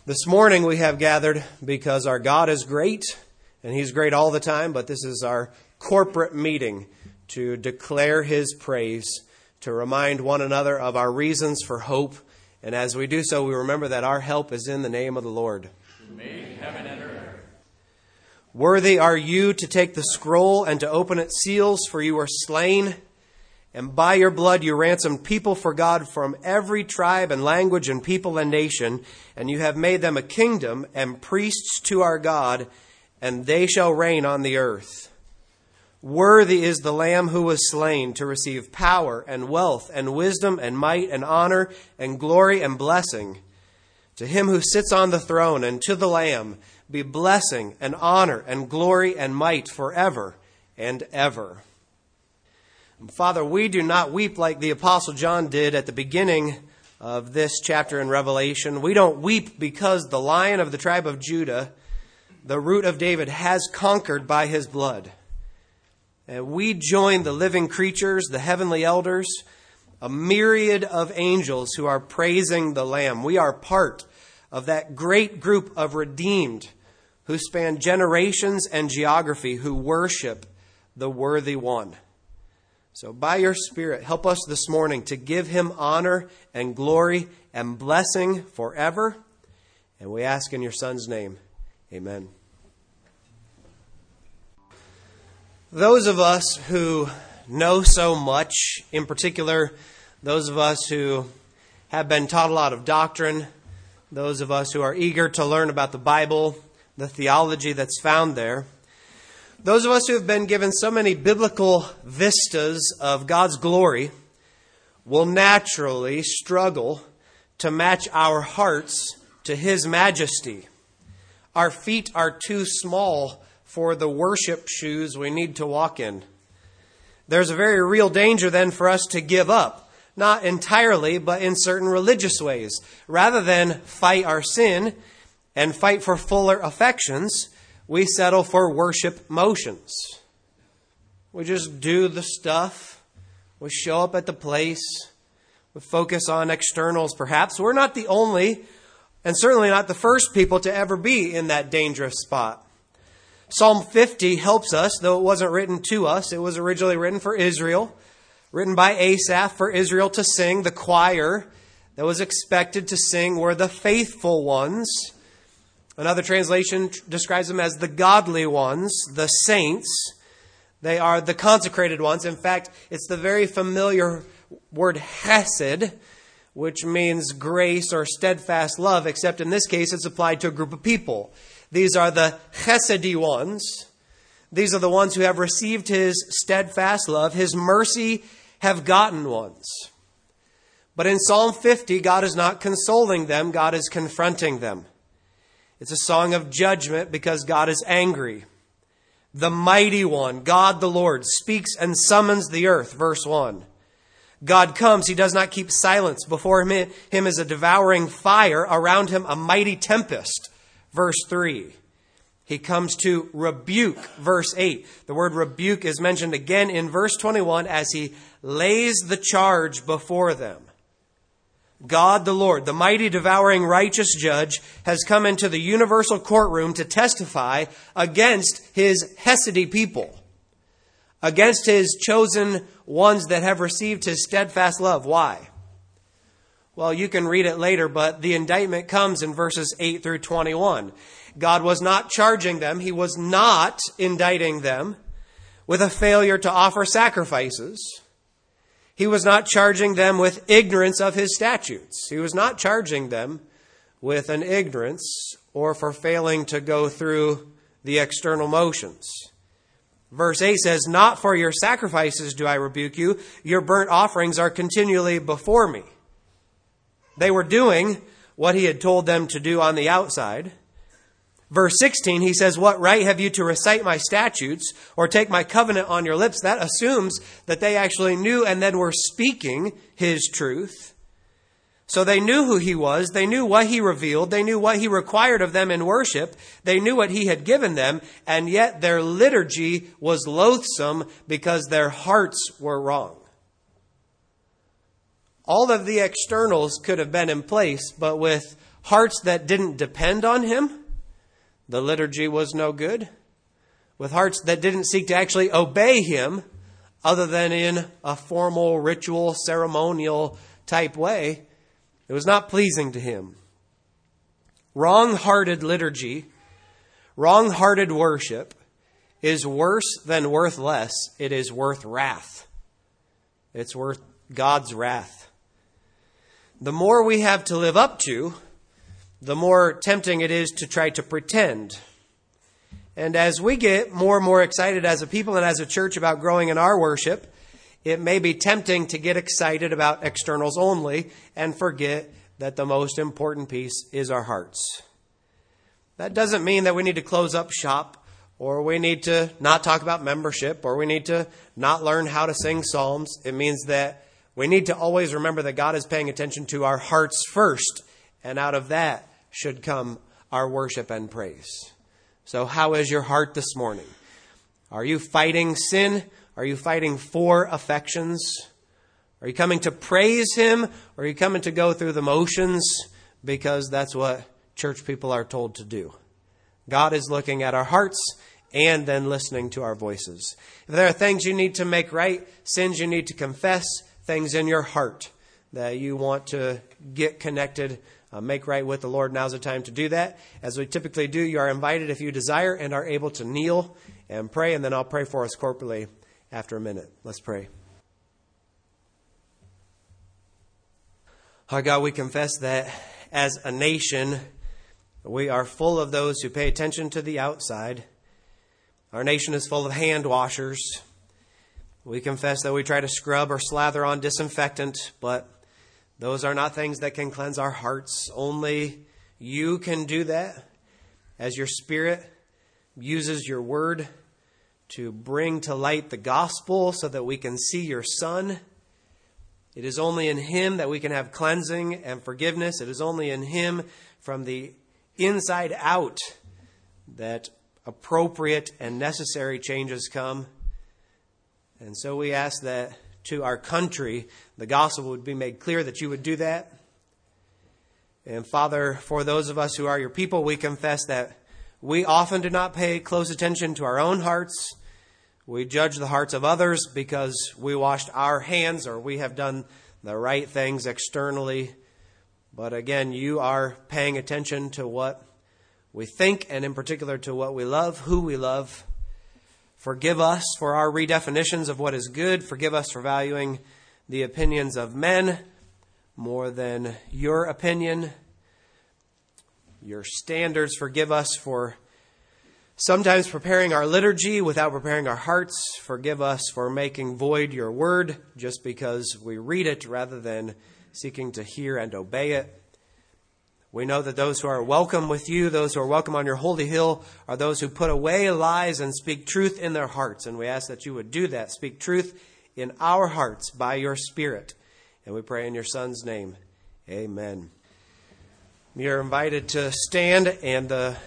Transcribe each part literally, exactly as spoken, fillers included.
This morning we have gathered because our God is great, and He's great all the time, but this is our corporate meeting to declare His praise, to remind one another of our reasons for hope, and as we do so, we remember that our help is in the name of the Lord. Who made heaven and earth. Worthy are you to take the scroll and to open its seals, for you were slain, and by your blood you ransomed people for God from every tribe and language and people and nation, and you have made them a kingdom and priests to our God, and they shall reign on the earth. Worthy is the Lamb who was slain to receive power and wealth and wisdom and might and honor and glory and blessing. To him who sits on the throne and to the Lamb be blessing and honor and glory and might forever and ever. Father, we do not weep like the Apostle John did at the beginning of this chapter in Revelation. We don't weep because the Lion of the tribe of Judah, the root of David, has conquered by his blood. And we join the living creatures, the heavenly elders, a myriad of angels who are praising the Lamb. We are part of that great group of redeemed who span generations and geography, who worship the worthy one. So by your Spirit, help us this morning to give him honor and glory and blessing forever. And we ask in your Son's name, amen. Those of us who know so much, in particular, those of us who have been taught a lot of doctrine, those of us who are eager to learn about the Bible, the theology that's found there, those of us who have been given so many biblical vistas of God's glory will naturally struggle to match our hearts to His majesty. Our feet are too small for the worship shoes we need to walk in. There's a very real danger then for us to give up, not entirely, but in certain religious ways. Rather than fight our sin and fight for fuller affections, we settle for worship motions. We just do the stuff. We show up at the place. We focus on externals, perhaps. We're not the only, and certainly not the first people to ever be in that dangerous spot. Psalm fifty helps us, though it wasn't written to us. It was originally written for Israel, written by Asaph for Israel to sing. The choir that was expected to sing were the faithful ones. Another translation describes them as the godly ones, the saints. They are the consecrated ones. In fact, it's the very familiar word hesed, which means grace or steadfast love, except in this case it's applied to a group of people. These are the chesedi ones. These are the ones who have received His steadfast love, His mercy have gotten ones. But in Psalm fifty, God is not consoling them, God is confronting them. It's a song of judgment because God is angry. The mighty one, God the Lord, speaks and summons the earth, verse one. God comes, He does not keep silence. Before him, him is a devouring fire, around Him a mighty tempest, verse three. He comes to rebuke, verse eight. The word rebuke is mentioned again in verse twenty-one as He lays the charge before them. God the Lord, the mighty, devouring, righteous judge, has come into the universal courtroom to testify against His Hesedi people, against His chosen ones that have received His steadfast love. Why? Well, you can read it later, but the indictment comes in verses eight through twenty-one. God was not charging them. He was not indicting them with a failure to offer sacrifices. He was not charging them with ignorance of His statutes. He was not charging them with an ignorance or for failing to go through the external motions. Verse eight says, "Not for your sacrifices do I rebuke you. Your burnt offerings are continually before me." They were doing what He had told them to do on the outside. Verse sixteen, He says, "What right have you to recite my statutes or take my covenant on your lips?" That assumes that they actually knew and then were speaking His truth. So they knew who He was. They knew what He revealed. They knew what He required of them in worship. They knew what He had given them. And yet their liturgy was loathsome because their hearts were wrong. All of the externals could have been in place, but with hearts that didn't depend on him, the liturgy was no good. With hearts that didn't seek to actually obey him, other than in a formal, ritual, ceremonial type way, it was not pleasing to him. Wrong-hearted liturgy, wrong-hearted worship is worse than worthless. It is worth wrath. It's worth God's wrath. The more we have to live up to, the more tempting it is to try to pretend. And as we get more and more excited as a people and as a church about growing in our worship, it may be tempting to get excited about externals only and forget that the most important piece is our hearts. That doesn't mean that we need to close up shop, or we need to not talk about membership, or we need to not learn how to sing psalms. It means that we need to always remember that God is paying attention to our hearts first, and out of that should come our worship and praise. So how is your heart this morning? Are you fighting sin? Are you fighting for affections? Are you coming to praise him? Or are you coming to go through the motions because that's what church people are told to do? God is looking at our hearts and then listening to our voices. If there are things you need to make right, sins you need to confess, things in your heart that you want to get connected, uh, make right with the Lord, now's the time to do that. As we typically do, you are invited if you desire and are able to kneel and pray, and then I'll pray for us corporately after a minute. Let's pray. Our God, we confess that as a nation, we are full of those who pay attention to the outside. Our nation is full of hand washers. We confess that we try to scrub or slather on disinfectant, but those are not things that can cleanse our hearts. Only you can do that as your Spirit uses your word to bring to light the gospel so that we can see your Son. It is only in him that we can have cleansing and forgiveness. It is only in him from the inside out that appropriate and necessary changes come. And so we ask that to our country, the gospel would be made clear, that you would do that. And Father, for those of us who are your people, we confess that we often do not pay close attention to our own hearts. We judge the hearts of others because we washed our hands or we have done the right things externally. But again, you are paying attention to what we think, and in particular to what we love, who we love. Forgive us for our redefinitions of what is good. Forgive us for valuing the opinions of men more than your opinion, your standards. Forgive us for sometimes preparing our liturgy without preparing our hearts. Forgive us for making void your word just because we read it rather than seeking to hear and obey it. We know that those who are welcome with you, those who are welcome on your holy hill, are those who put away lies and speak truth in their hearts. And we ask that you would do that. Speak truth in our hearts by your Spirit. And we pray in your Son's name. Amen. You're invited to stand, and the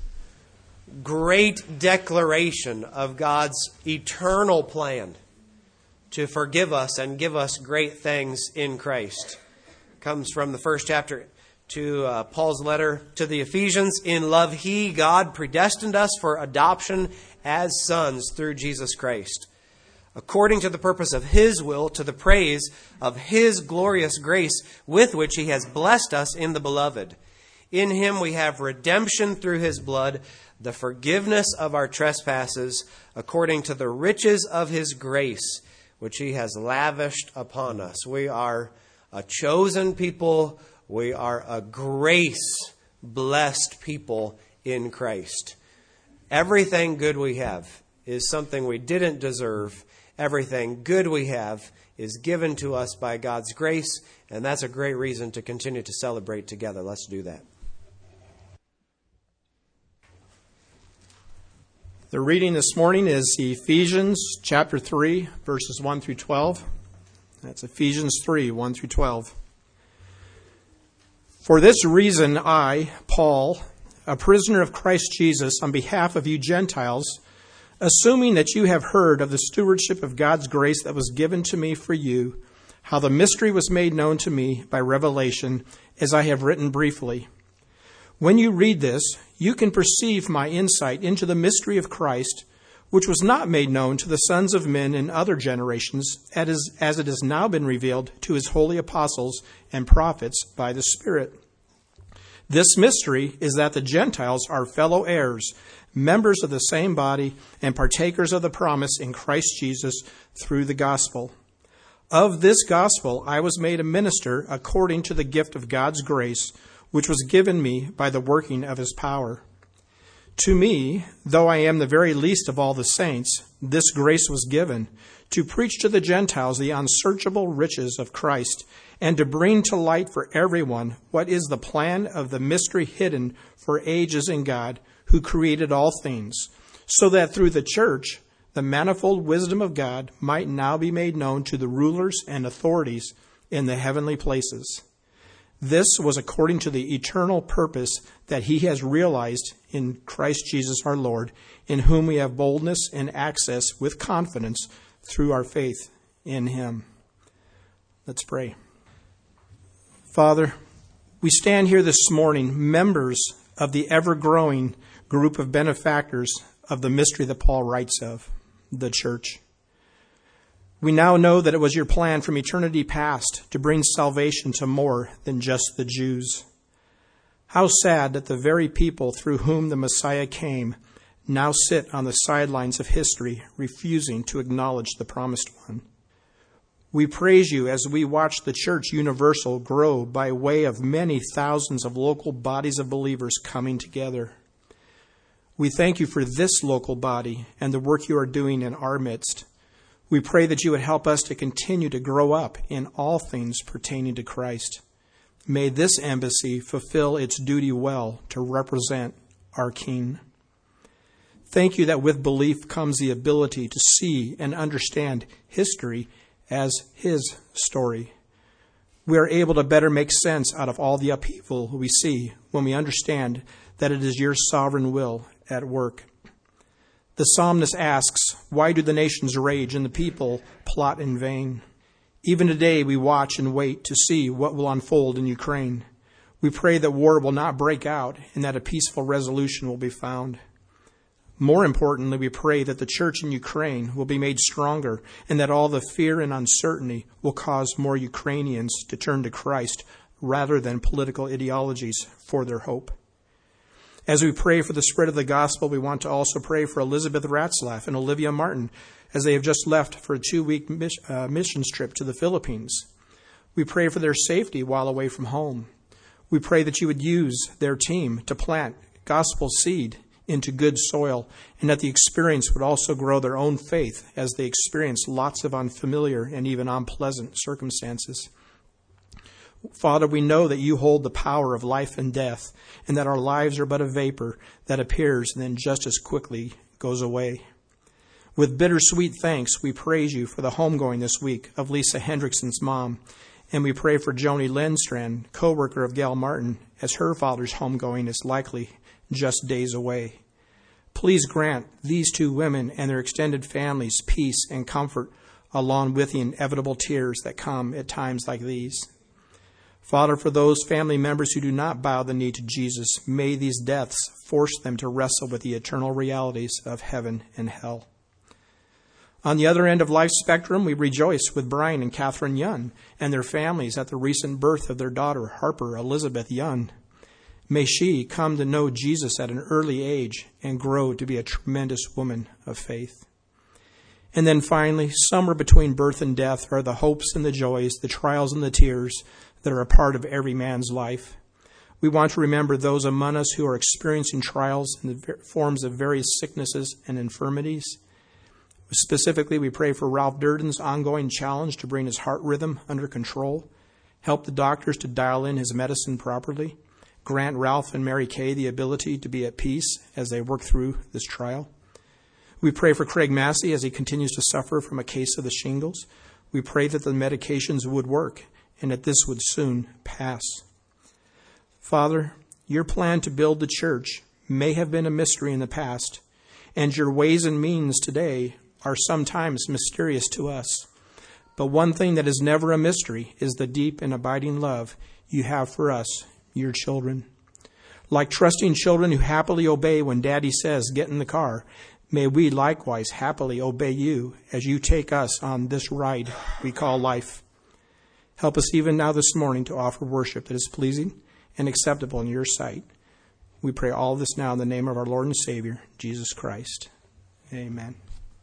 great declaration of God's eternal plan to forgive us and give us great things in Christ comes from the first chapter to uh, Paul's letter to the Ephesians. In love, he, God, predestined us for adoption as sons through Jesus Christ, according to the purpose of his will, to the praise of his glorious grace, with which he has blessed us in the beloved. In him we have redemption through his blood, the forgiveness of our trespasses, according to the riches of his grace, which he has lavished upon us. We are a chosen people. We are a grace-blessed people in Christ. Everything good we have is something we didn't deserve. Everything good we have is given to us by God's grace, and that's a great reason to continue to celebrate together. Let's do that. The reading this morning is Ephesians chapter three, verses one through twelve. That's Ephesians three, one through twelve. For this reason, I, Paul, a prisoner of Christ Jesus, on behalf of you Gentiles, assuming that you have heard of the stewardship of God's grace that was given to me for you, how the mystery was made known to me by revelation, as I have written briefly. When you read this, you can perceive my insight into the mystery of Christ, which was not made known to the sons of men in other generations, as it has now been revealed to his holy apostles and prophets by the Spirit. This mystery is that the Gentiles are fellow heirs, members of the same body, and partakers of the promise in Christ Jesus through the gospel. Of this gospel I was made a minister according to the gift of God's grace, which was given me by the working of his power. To me, though I am the very least of all the saints, this grace was given, to preach to the Gentiles the unsearchable riches of Christ, and to bring to light for everyone what is the plan of the mystery hidden for ages in God, who created all things, so that through the church the manifold wisdom of God might now be made known to the rulers and authorities in the heavenly places. This was according to the eternal purpose that he has realized in Christ Jesus our Lord, in whom we have boldness and access with confidence through our faith in him. Let's pray. Father, we stand here this morning, members of the ever-growing group of benefactors of the mystery that Paul writes of, the church. We now know that it was your plan from eternity past to bring salvation to more than just the Jews. How sad that the very people through whom the Messiah came now sit on the sidelines of history, refusing to acknowledge the promised one. We praise you as we watch the church universal grow by way of many thousands of local bodies of believers coming together. We thank you for this local body and the work you are doing in our midst. We pray that you would help us to continue to grow up in all things pertaining to Christ. May this embassy fulfill its duty well to represent our King. Thank you that with belief comes the ability to see and understand history as his story. We are able to better make sense out of all the upheaval we see when we understand that it is your sovereign will at work. The psalmist asks, why do the nations rage and the people plot in vain? Even today we watch and wait to see what will unfold in Ukraine. We pray that war will not break out and that a peaceful resolution will be found. More importantly, we pray that the church in Ukraine will be made stronger and that all the fear and uncertainty will cause more Ukrainians to turn to Christ rather than political ideologies for their hope. As we pray for the spread of the gospel, we want to also pray for Elizabeth Ratzlaff and Olivia Martin as they have just left for a two-week uh, missions trip to the Philippines. We pray for their safety while away from home. We pray that you would use their team to plant gospel seed into good soil and that the experience would also grow their own faith as they experience lots of unfamiliar and even unpleasant circumstances. Father, we know that you hold the power of life and death, and that our lives are but a vapor that appears and then just as quickly goes away. With bittersweet thanks, we praise you for the homegoing this week of Lisa Hendrickson's mom, and we pray for Joni Lindstrand, co-worker of Gail Martin, as her father's homegoing is likely just days away. Please grant these two women and their extended families peace and comfort, along with the inevitable tears that come at times like these. Father, for those family members who do not bow the knee to Jesus, may these deaths force them to wrestle with the eternal realities of heaven and hell. On the other end of life's spectrum, we rejoice with Brian and Catherine Yun and their families at the recent birth of their daughter, Harper Elizabeth Yun. May she come to know Jesus at an early age and grow to be a tremendous woman of faith. And then finally, somewhere between birth and death are the hopes and the joys, the trials and the tears that are a part of every man's life. We want to remember those among us who are experiencing trials in the forms of various sicknesses and infirmities. Specifically, we pray for Ralph Durden's ongoing challenge to bring his heart rhythm under control, help the doctors to dial in his medicine properly, grant Ralph and Mary Kay the ability to be at peace as they work through this trial. We pray for Craig Massey as he continues to suffer from a case of the shingles. We pray that the medications would work and that this would soon pass. Father, your plan to build the church may have been a mystery in the past, and your ways and means today are sometimes mysterious to us. But one thing that is never a mystery is the deep and abiding love you have for us, your children. Like trusting children who happily obey when Daddy says, get in the car, may we likewise happily obey you as you take us on this ride we call life. Help us even now this morning to offer worship that is pleasing and acceptable in your sight. We pray all this now in the name of our Lord and Savior, Jesus Christ. Amen.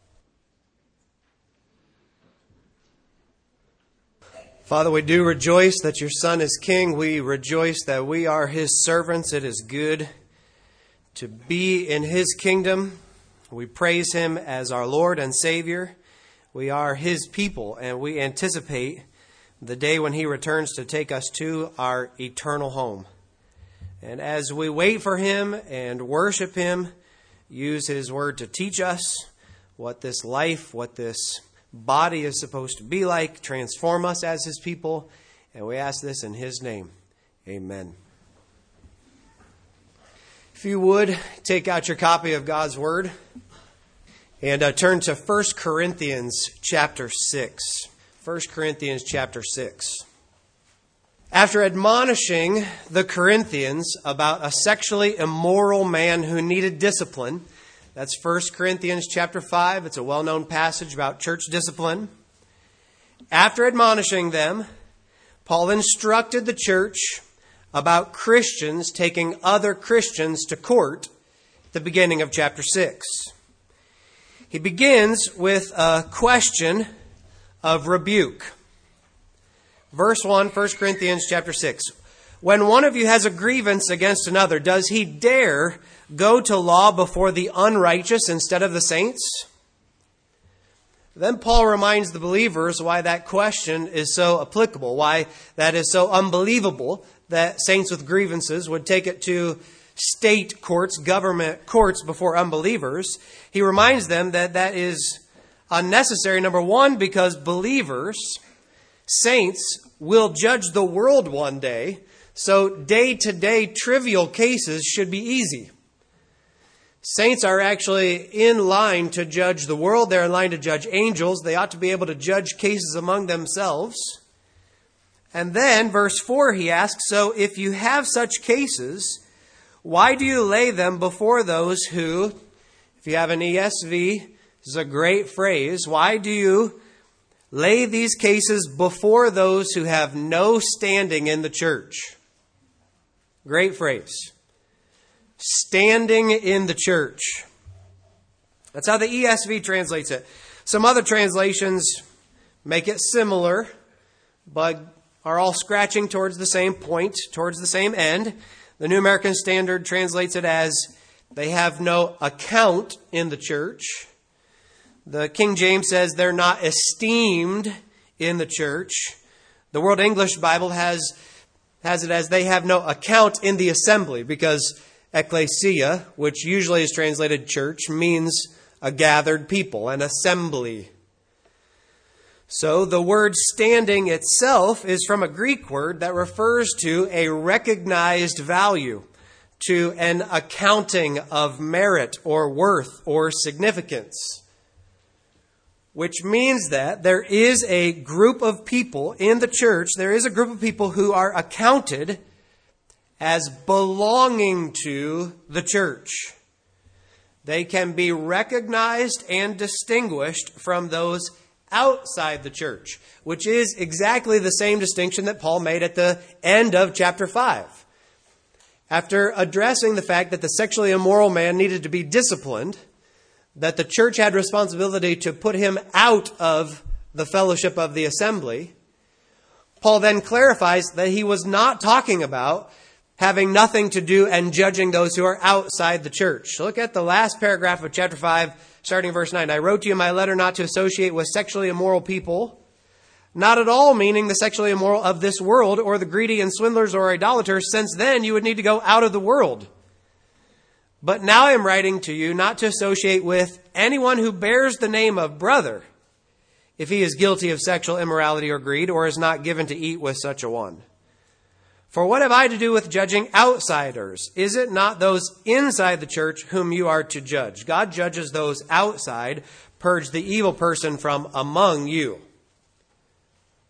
Father, we do rejoice that your Son is King. We rejoice that we are his servants. It is good to be in his kingdom. We praise him as our Lord and Savior. We are his people, and we anticipate the day when he returns to take us to our eternal home. And as we wait for him and worship him, use his word to teach us what this life, what this body is supposed to be like, transform us as his people, and we ask this in his name. Amen. If you would, take out your copy of God's Word and uh, turn to First Corinthians chapter six. First Corinthians chapter six. After admonishing the Corinthians about a sexually immoral man who needed discipline, that's First Corinthians chapter five. It's a well-known passage about church discipline. After admonishing them, Paul instructed the church about Christians taking other Christians to court at the beginning of chapter six. He begins with a question of rebuke. Verse one, First Corinthians chapter six. When one of you has a grievance against another, does he dare go to law before the unrighteous instead of the saints? Then Paul reminds the believers why that question is so applicable, why that is so unbelievable that saints with grievances would take it to state courts, government courts before unbelievers. He reminds them that that is unnecessary, number one, because believers, saints, will judge the world one day, so day-to-day trivial cases should be easy. Saints are actually in line to judge the world. They're in line to judge angels. They ought to be able to judge cases among themselves. And then, verse four, he asks, so if you have such cases, why do you lay them before those who, if you have an E S V, this is a great phrase, why do you lay these cases before those who have no standing in the church? Great phrase. Standing in the church. That's how the E S V translates it. Some other translations make it similar, but are all scratching towards the same point, towards the same end. The New American Standard translates it as, they have no account in the church. The King James says they're not esteemed in the church. The World English Bible has, has it as they have no account in the assembly, because ecclesia, which usually is translated church, means a gathered people, an assembly. So the word standing itself is from a Greek word that refers to a recognized value, to an accounting of merit or worth or significance. Which means that there is a group of people in the church, there is a group of people who are accounted as belonging to the church. They can be recognized and distinguished from those outside the church, which is exactly the same distinction that Paul made at the end of chapter five. After addressing the fact that the sexually immoral man needed to be disciplined, that the church had responsibility to put him out of the fellowship of the assembly, Paul then clarifies that he was not talking about having nothing to do and judging those who are outside the church. Look at the last paragraph of chapter five, starting verse nine. I wrote to you in my letter not to associate with sexually immoral people, not at all meaning the sexually immoral of this world or the greedy and swindlers or idolaters, since then you would need to go out of the world. But now I am writing to you not to associate with anyone who bears the name of brother, if he is guilty of sexual immorality or greed, or is not given to eat with such a one. For what have I to do with judging outsiders? Is it not those inside the church whom you are to judge? God judges those outside. Purge the evil person from among you.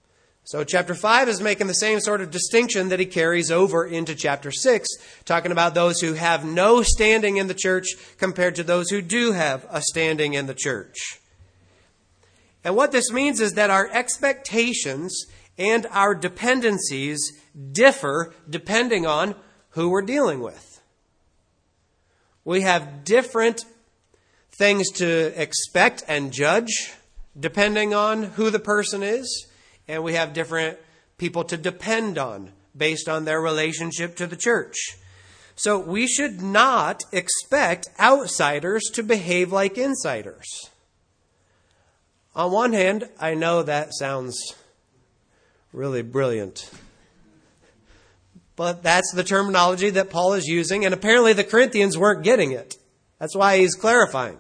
So chapter five is making the same sort of distinction that he carries over into chapter six, talking about those who have no standing in the church compared to those who do have a standing in the church. And what this means is that our expectations and our dependencies differ depending on who we're dealing with. We have different things to expect and judge depending on who the person is. And we have different people to depend on based on their relationship to the church. So we should not expect outsiders to behave like insiders. On one hand, I know that sounds really brilliant. But that's the terminology that Paul is using, and apparently the Corinthians weren't getting it. That's why he's clarifying.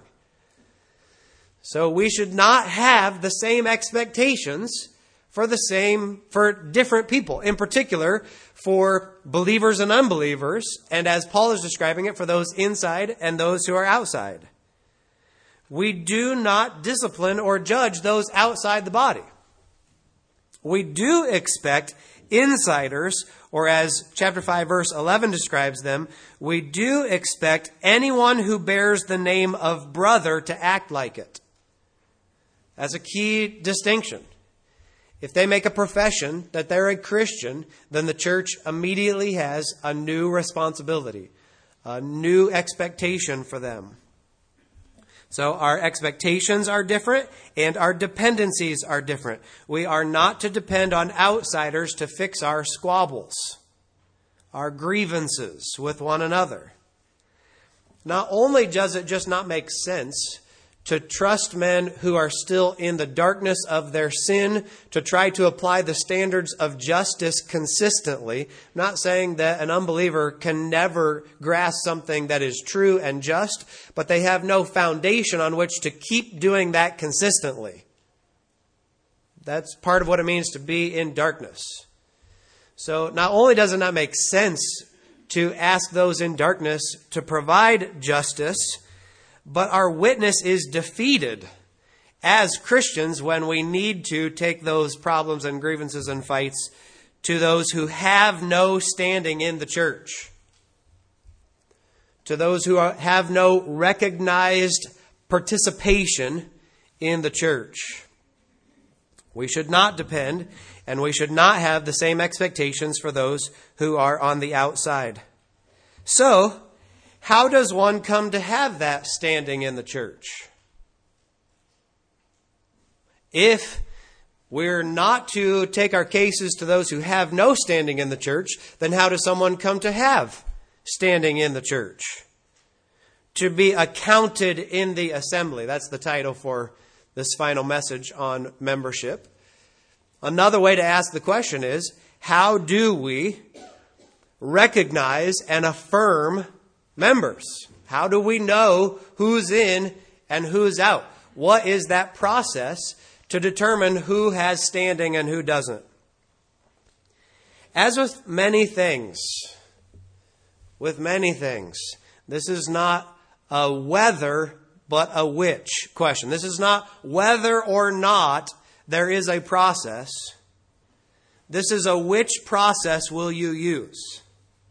So we should not have the same expectations for the same, for different people, in particular for believers and unbelievers, and as Paul is describing it, for those inside and those who are outside. We do not discipline or judge those outside the body. We do expect insiders, or as chapter five verse eleven describes them, we do expect anyone who bears the name of brother to act like it. That's a key distinction. If they make a profession that they're a Christian, then the church immediately has a new responsibility, a new expectation for them. So our expectations are different and our dependencies are different. We are not to depend on outsiders to fix our squabbles, our grievances with one another. Not only does it just not make sense to trust men who are still in the darkness of their sin, to try to apply the standards of justice consistently. I'm not saying that an unbeliever can never grasp something that is true and just, but they have no foundation on which to keep doing that consistently. That's part of what it means to be in darkness. So not only does it not make sense to ask those in darkness to provide justice, but our witness is defeated as Christians when we need to take those problems and grievances and fights to those who have no standing in the church, to those who are, have no recognized participation in the church. We should not depend, and we should not have the same expectations for those who are on the outside. So, how does one come to have that standing in the church? If we're not to take our cases to those who have no standing in the church, then how does someone come to have standing in the church? To be accounted in the assembly. That's the title for this final message on membership. Another way to ask the question is, how do we recognize and affirm members? How do we know who's in and who's out? What is that process to determine who has standing and who doesn't? As with many things, with many things, this is not a whether but a which question. This is not whether or not there is a process. This is a which process will you use.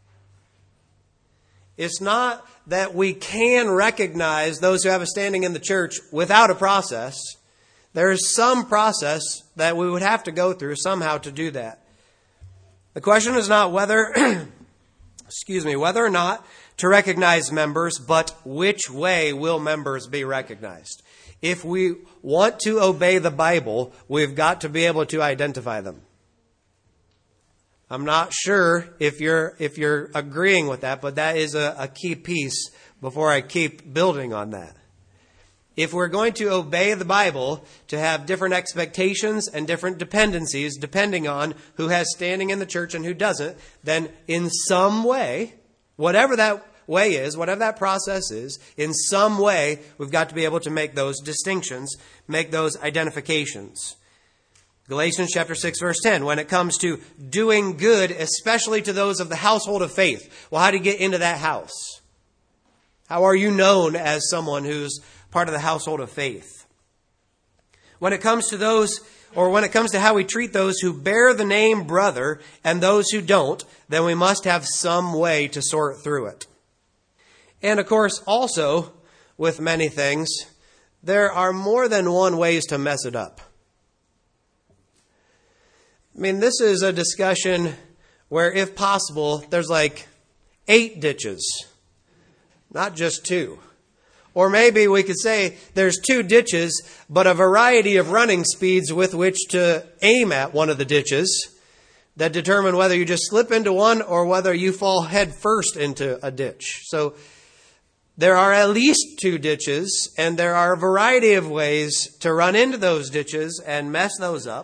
It's not that we can recognize those who have a standing in the church without a process. There is some process that we would have to go through somehow to do that. The question is not whether, excuse me, whether or not to recognize members, but which way will members be recognized. If we want to obey the Bible, we've got to be able to identify them. I'm not sure if you're if you're agreeing with that, but that is a, a key piece before I keep building on that. If we're going to obey the Bible, to have different expectations and different dependencies depending on who has standing in the church and who doesn't, then in some way, whatever that way is, whatever that process is, in some way, we've got to be able to make those distinctions, make those identifications. Galatians chapter six, verse ten, when it comes to doing good, especially to those of the household of faith. Well, how do you get into that house? How are you known as someone who's part of the household of faith? When it comes to those or when it comes to how we treat those who bear the name brother and those who don't, then we must have some way to sort through it. And of course, also, with many things, there are more than one ways to mess it up. I mean, this is a discussion where, if possible, there's like eight ditches, not just two. Or maybe we could say there's two ditches, but a variety of running speeds with which to aim at one of the ditches that determine whether you just slip into one or whether you fall head first into a ditch. So there are at least two ditches, and there are a variety of ways to run into those ditches and mess those up.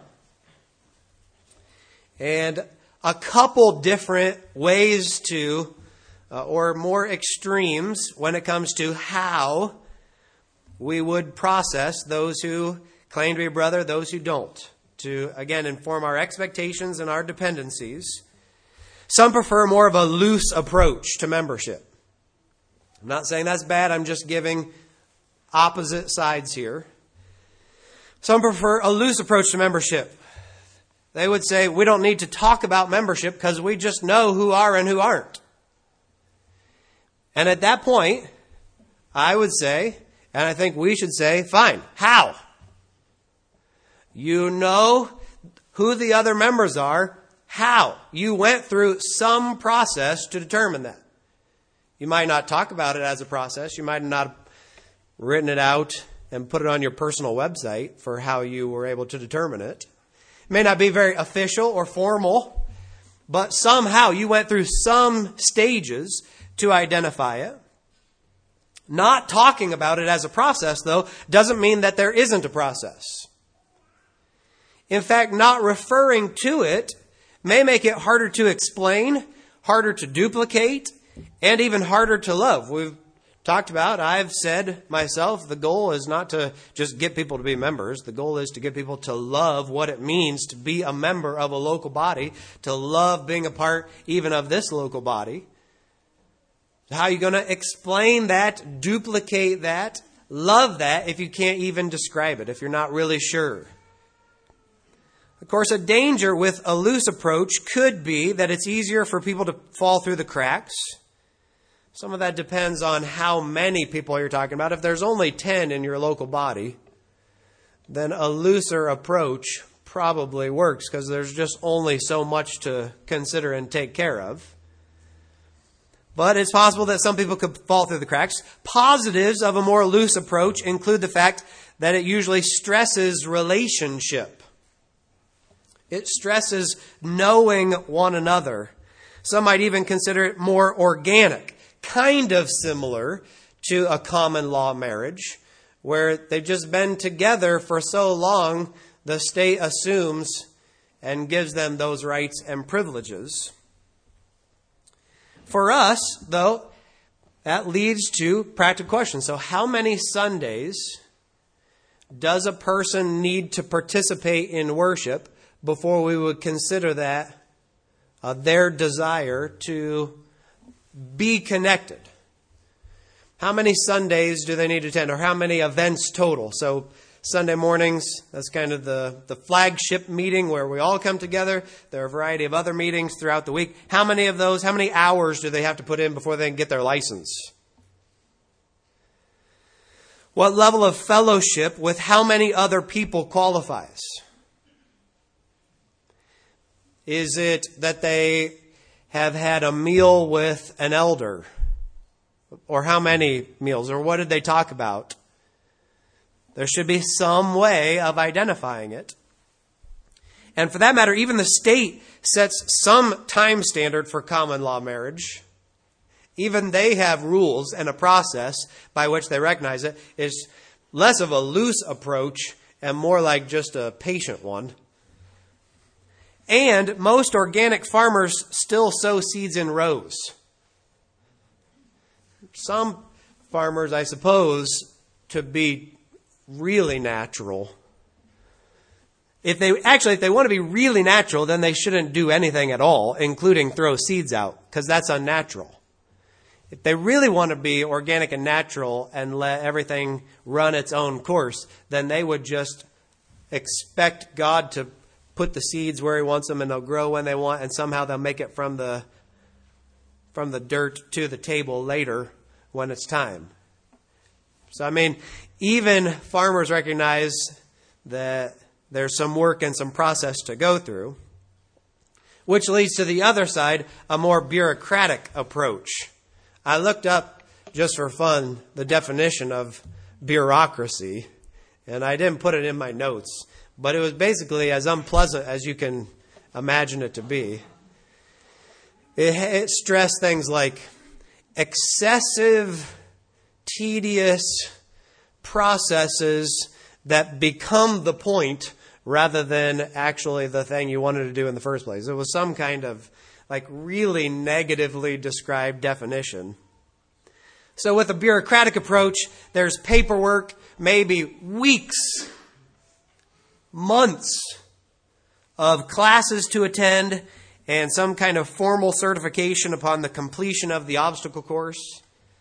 And a couple different ways to Uh, or more extremes when it comes to how we would process those who claim to be brother, those who don't, to, again, inform our expectations and our dependencies. Some prefer more of a loose approach to membership. I'm not saying that's bad. I'm just giving opposite sides here. Some prefer a loose approach to membership. They would say we don't need to talk about membership because we just know who are and who aren't. And at that point, I would say, and I think we should say, fine, how? You know who the other members are. How? You went through some process to determine that. You might not talk about it as a process. You might not have written it out and put it on your personal website for how you were able to determine it. It may not be very official or formal, but somehow you went through some stages to identify it. Not talking about it as a process, though, doesn't mean that there isn't a process. In fact, not referring to it may make it harder to explain, harder to duplicate, and even harder to love. We've talked about, I've said myself, the goal is not to just get people to be members. The goal is to get people to love what it means to be a member of a local body, to love being a part even of this local body. How are you going to explain that, duplicate that, love that if you can't even describe it, if you're not really sure? Of course, a danger with a loose approach could be that it's easier for people to fall through the cracks. Some of that depends on how many people you're talking about. If there's only ten in your local body, then a looser approach probably works because there's just only so much to consider and take care of. But it's possible that some people could fall through the cracks. Positives of a more loose approach include the fact that it usually stresses relationship. It stresses knowing one another. Some might even consider it more organic, kind of similar to a common law marriage, where they've just been together for so long, the state assumes and gives them those rights and privileges. For us, though, that leads to practical questions. So how many Sundays does a person need to participate in worship before we would consider that uh, their desire to be connected? How many Sundays do they need to attend, or how many events total? So Sunday mornings, that's kind of the, the flagship meeting where we all come together. There are a variety of other meetings throughout the week. How many of those, how many hours do they have to put in before they can get their license? What level of fellowship with how many other people qualifies? Is it that they have had a meal with an elder? Or how many meals? Or what did they talk about? There should be some way of identifying it. And for that matter, even the state sets some time standard for common law marriage. Even they have rules and a process by which they recognize it. It's less of a loose approach and more like just a patient one. And most organic farmers still sow seeds in rows. Some farmers, I suppose, to be really natural. If they actually, if they want to be really natural, then they shouldn't do anything at all, including throw seeds out, because that's unnatural. If they really want to be organic and natural and let everything run its own course, then they would just expect God to put the seeds where he wants them and they'll grow when they want, and somehow they'll make it from the from the dirt to the table later when it's time. So, I mean, even farmers recognize that there's some work and some process to go through, which leads to the other side, a more bureaucratic approach. I looked up, just for fun, the definition of bureaucracy, and I didn't put it in my notes, but it was basically as unpleasant as you can imagine it to be. It, it stressed things like excessive, tedious processes that become the point rather than actually the thing you wanted to do in the first place. It was some kind of like really negatively described definition. So with a bureaucratic approach, there's paperwork, maybe weeks, months of classes to attend, and some kind of formal certification upon the completion of the obstacle course.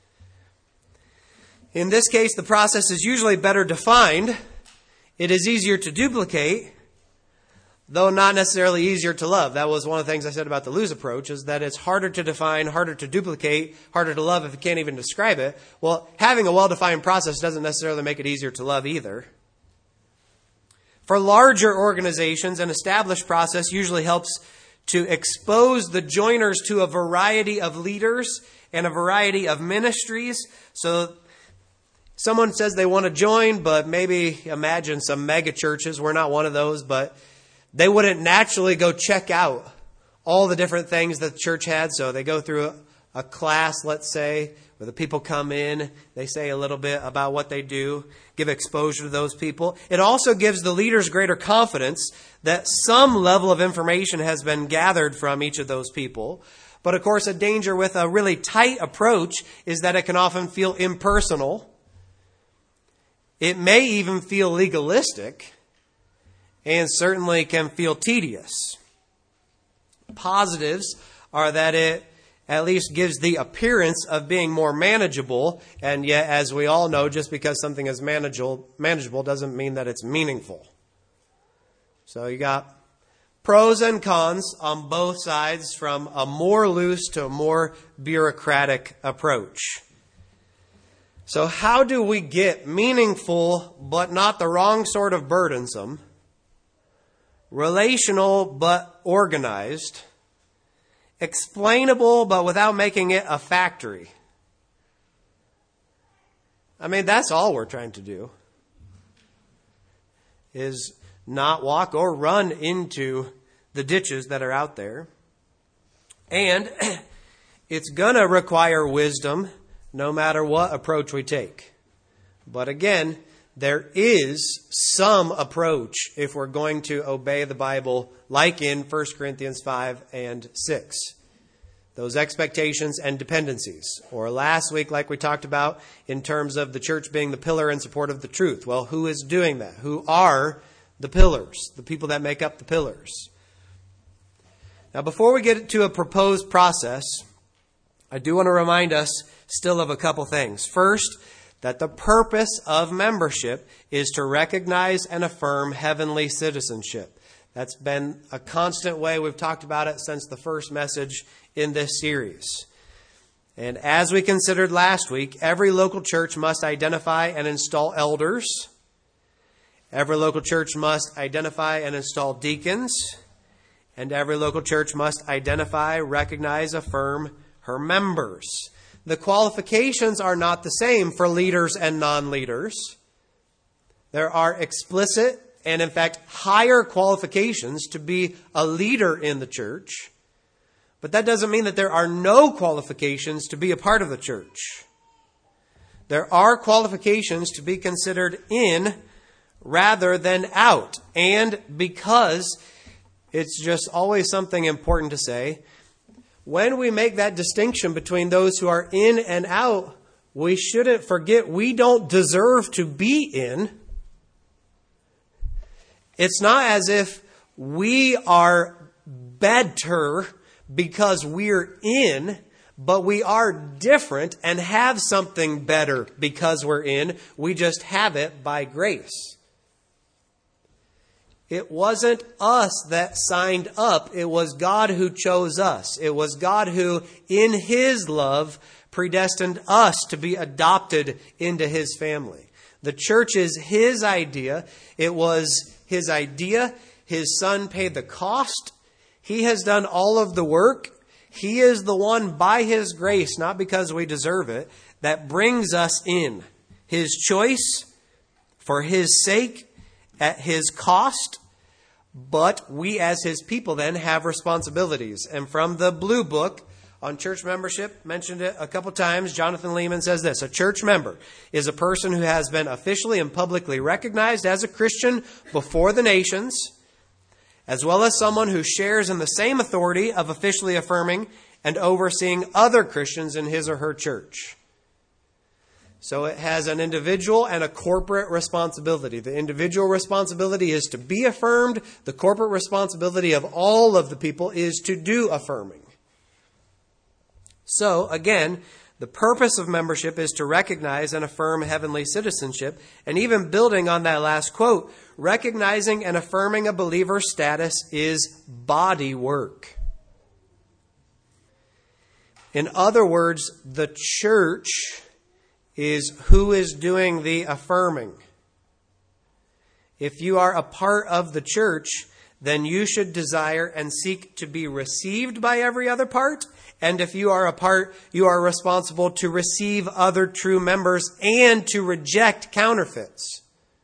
In this case, the process is usually better defined. It is easier to duplicate, though not necessarily easier to love. That was one of the things I said about the Luz approach, is that it's harder to define, harder to duplicate, harder to love if you can't even describe it. Well, having a well-defined process doesn't necessarily make it easier to love either. For larger organizations, an established process usually helps to expose the joiners to a variety of leaders and a variety of ministries. So someone says they want to join, but maybe imagine some mega churches. We're not one of those, but they wouldn't naturally go check out all the different things that the church had. So they go through a, a class, let's say, where the people come in, they say a little bit about what they do, give exposure to those people. It also gives the leaders greater confidence that some level of information has been gathered from each of those people. But of course, a danger with a really tight approach is that it can often feel impersonal. It may even feel legalistic, and certainly can feel tedious. Positives are that it at least gives the appearance of being more manageable, and yet, as we all know, just because something is manageable, manageable doesn't mean that it's meaningful. So you got pros and cons on both sides, from a more loose to a more bureaucratic approach. So how do we get meaningful but not the wrong sort of burdensome, relational but organized, explainable but without making it a factory? I mean, that's all we're trying to do, is not walk or run into the ditches that are out there. And it's going to require wisdom no matter what approach we take. But again, there is some approach if we're going to obey the Bible, like in First Corinthians five and six. Those expectations and dependencies. Or last week, like we talked about, in terms of the church being the pillar and support of the truth. Well, who is doing that? Who are the pillars? The people that make up the pillars. Now, before we get to a proposed process, I do want to remind us still of a couple things. First, that the purpose of membership is to recognize and affirm heavenly citizenship. That's been a constant way. We've talked about it since the first message in this series. And as we considered last week, every local church must identify and install elders. Every local church must identify and install deacons. And every local church must identify, recognize, affirm her members. The qualifications are not the same for leaders and non-leaders. There are explicit and, in fact, higher qualifications to be a leader in the church. But that doesn't mean that there are no qualifications to be a part of the church. There are qualifications to be considered in rather than out. And because it's just always something important to say, when we make that distinction between those who are in and out, we shouldn't forget we don't deserve to be in. It's not as if we are better because we're in, but we are different and have something better because we're in. We just have it by grace. It wasn't us that signed up. It was God who chose us. It was God who, in His love, predestined us to be adopted into His family. The church is His idea. It was His idea. His Son paid the cost. He has done all of the work. He is the one, by His grace, not because we deserve it, that brings us in. His choice, for His sake, at His cost. But we as His people then have responsibilities. And from the Blue Book on church membership, mentioned it a couple times, Jonathan Lehman says this: a church member is a person who has been officially and publicly recognized as a Christian before the nations, as well as someone who shares in the same authority of officially affirming and overseeing other Christians in his or her church. So it has an individual and a corporate responsibility. The individual responsibility is to be affirmed. The corporate responsibility of all of the people is to do affirming. So, again, the purpose of membership is to recognize and affirm heavenly citizenship. And even building on that last quote, recognizing and affirming a believer's status is body work. In other words, the church is who is doing the affirming. If you are a part of the church, then you should desire and seek to be received by every other part. And if you are a part, you are responsible to receive other true members and to reject counterfeits.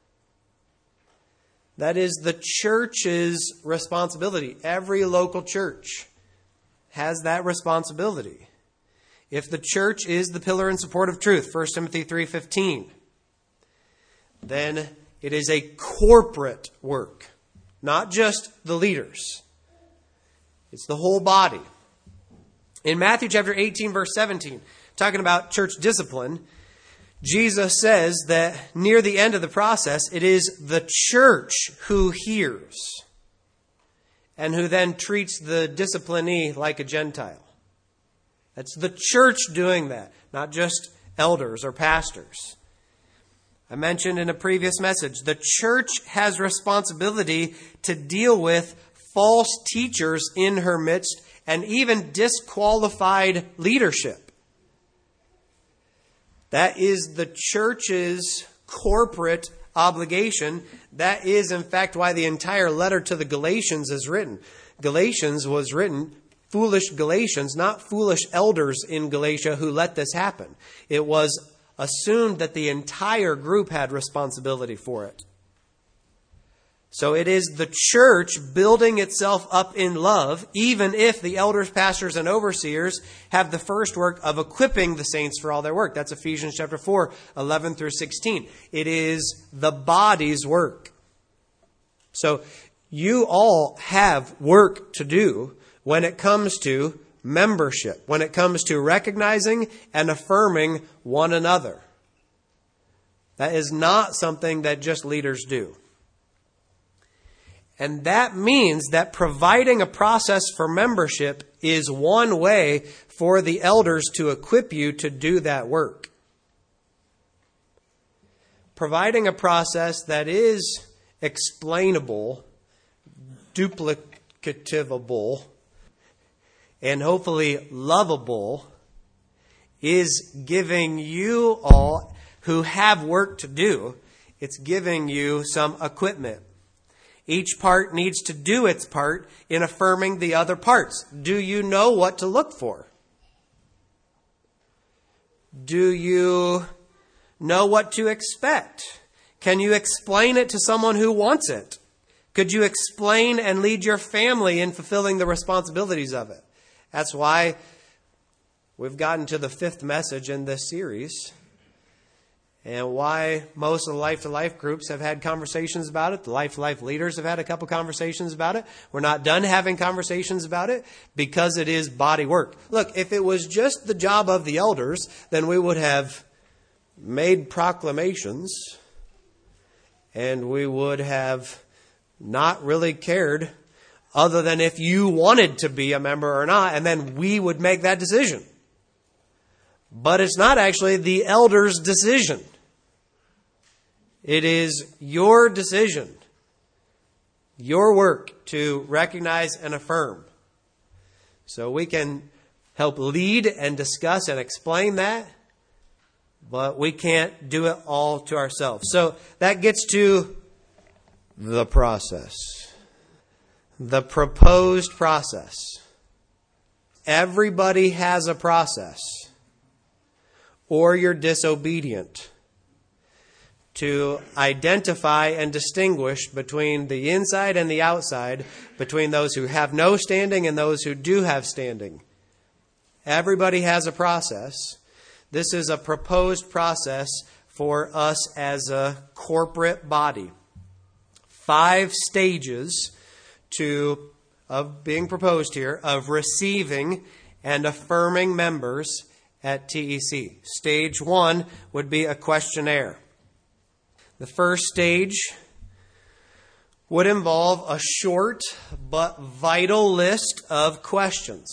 That is the church's responsibility. Every local church has that responsibility. If the church is the pillar and support of truth, First Timothy three fifteen, then it is a corporate work, not just the leaders. It's the whole body. In Matthew chapter eighteen, verse seventeen, talking about church discipline, Jesus says that near the end of the process, it is the church who hears and who then treats the disciplinee like a Gentile. That's the church doing that, not just elders or pastors. I mentioned in a previous message, the church has responsibility to deal with false teachers in her midst and even disqualified leadership. That is the church's corporate obligation. That is, in fact, why the entire letter to the Galatians is written. Galatians was written, foolish Galatians, not foolish elders in Galatia who let this happen. It was assumed that the entire group had responsibility for it. So it is the church building itself up in love, even if the elders, pastors, and overseers have the first work of equipping the saints for all their work. That's Ephesians chapter four, eleven through sixteen. It is the body's work. So you all have work to do when it comes to membership, when it comes to recognizing and affirming one another. That is not something that just leaders do. And that means that providing a process for membership is one way for the elders to equip you to do that work. Providing a process that is explainable, duplicativable, and hopefully lovable is giving you all who have work to do, it's giving you some equipment. Each part needs to do its part in affirming the other parts. Do you know what to look for? Do you know what to expect? Can you explain it to someone who wants it? Could you explain and lead your family in fulfilling the responsibilities of it? That's why we've gotten to the fifth message in this series, and why most of the Life to Life groups have had conversations about it. The Life to Life leaders have had a couple conversations about it. We're not done having conversations about it because it is body work. Look, if it was just the job of the elders, then we would have made proclamations and we would have not really cared other than if you wanted to be a member or not, and then we would make that decision. But it's not actually the elder's decision. It is your decision. your work to recognize and affirm. So we can help lead and discuss and explain that, but we can't do it all to ourselves. So that gets to the process, the proposed process. Everybody has a process, or you're disobedient, to identify and distinguish between the inside and the outside, between those who have no standing and those who do have standing. Everybody has a process. This is a proposed process for us as a corporate body. Five stages to of being proposed here of receiving and affirming members at T E C. Stage one would be a questionnaire. The first stage would involve a short but vital list of questions.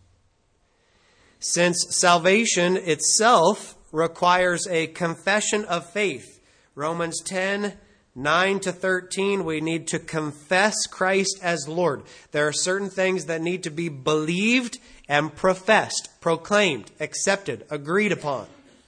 Since salvation itself requires a confession of faith, Romans ten, nine to thirteen, we need to confess Christ as Lord. There are certain things that need to be believed and professed, proclaimed, accepted, agreed upon.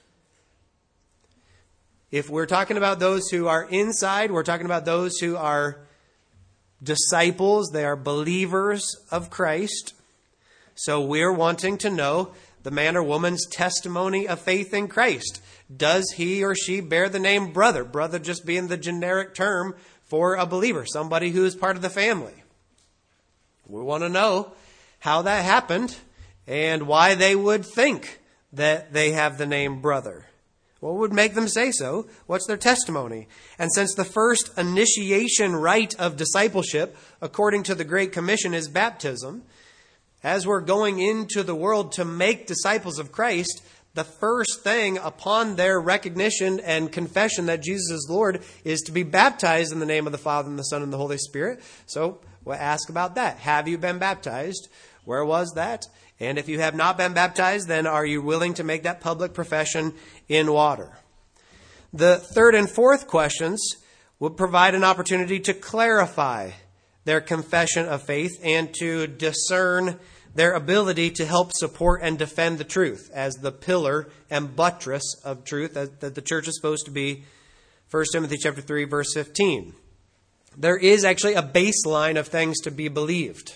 If we're talking about those who are inside, we're talking about those who are disciples, they are believers of Christ. So we're wanting to know the man or woman's testimony of faith in Christ. Does he or she bear the name brother? Brother just being the generic term for a believer, somebody who is part of the family. We want to know how that happened and why they would think that they have the name brother. What would make them say so? What's their testimony? And since the first initiation rite of discipleship, according to the Great Commission, is baptism, as we're going into the world to make disciples of Christ, the first thing upon their recognition and confession that Jesus is Lord is to be baptized in the name of the Father and the Son and the Holy Spirit. So we'll ask about that. Have you been baptized? Where was that? And if you have not been baptized, then are you willing to make that public profession in water? The third and fourth questions would provide an opportunity to clarify their confession of faith and to discern their ability to help support and defend the truth as the pillar and buttress of truth that the church is supposed to be. First Timothy chapter three, verse fifteen. There is actually a baseline of things to be believed.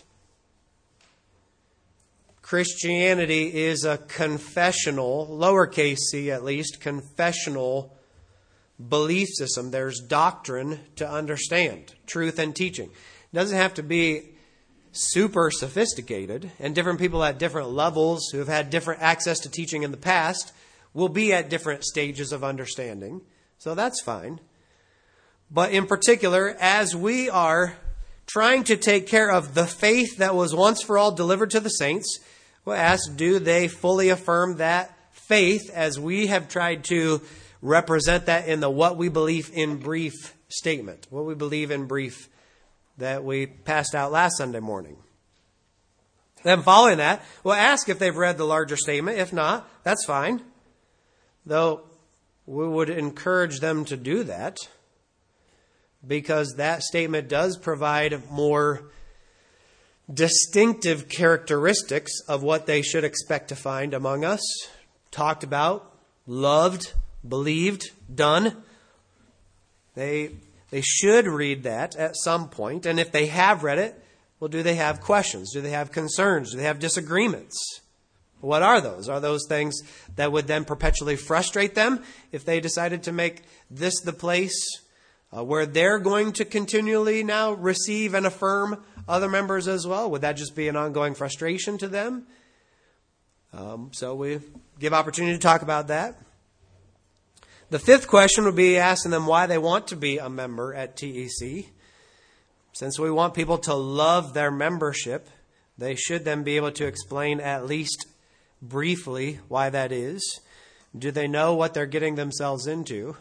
Christianity is a confessional, lowercase c at least, confessional belief system. There's doctrine to understand, truth and teaching. It doesn't have to be super sophisticated, and different people at different levels who have had different access to teaching in the past will be at different stages of understanding. So that's fine. But in particular, as we are trying to take care of the faith that was once for all delivered to the saints, we'll ask, do they fully affirm that faith as we have tried to represent that in the what we believe in brief statement, what we believe in brief that we passed out last Sunday morning. Then following that, we'll ask if they've read the larger statement. If not, that's fine. Though we would encourage them to do that because that statement does provide more distinctive characteristics of what they should expect to find among us. Talked about, loved, believed, done. They They should read that at some point. And if they have read it, well, do they have questions? Do they have concerns? Do they have disagreements? What are those? Are those things that would then perpetually frustrate them if they decided to make this the place uh, where they're going to continually now receive and affirm other members as well? Would that just be an ongoing frustration to them? Um, so we give opportunity to talk about that. The fifth question would be asking them why they want to be a member at T E C. Since we want people to love their membership, they should then be able to explain at least briefly why that is. Do they know what they're getting themselves into?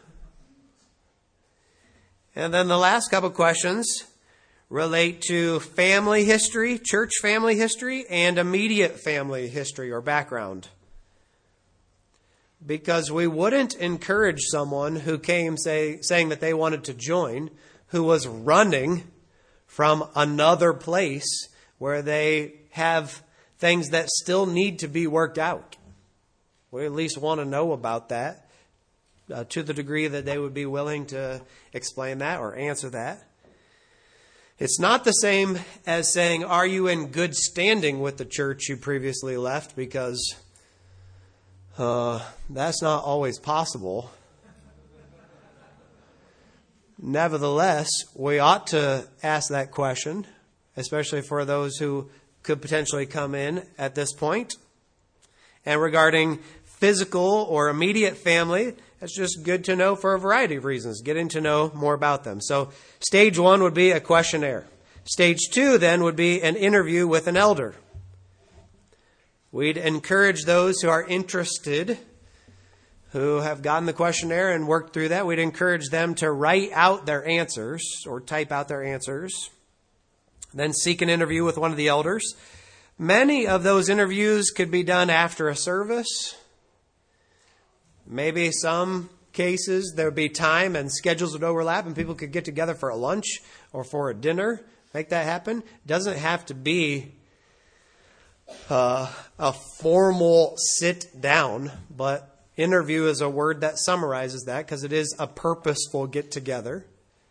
And then the last couple questions relate to family history, church family history, and immediate family history or background. Because we wouldn't encourage someone who came say, saying that they wanted to join, who was running from another place where they have things that still need to be worked out. We at least want to know about that uh, to the degree that they would be willing to explain that or answer that. It's not the same as saying, are you in good standing with the church you previously left? Because uh, that's not always possible. Nevertheless, we ought to ask that question, especially for those who could potentially come in at this point. And regarding physical or immediate family, it's just good to know for a variety of reasons, getting to know more about them. So stage one would be a questionnaire. Stage two then would be an interview with an elder. We'd encourage those who are interested, who have gotten the questionnaire and worked through that, we'd encourage them to write out their answers or type out their answers, then seek an interview with one of the elders. Many of those interviews could be done after a service. Maybe some cases there would be time and schedules would overlap and people could get together for a lunch or for a dinner. Make that happen. It doesn't have to be uh, a formal sit down, but interview is a word that summarizes that because it is a purposeful get together.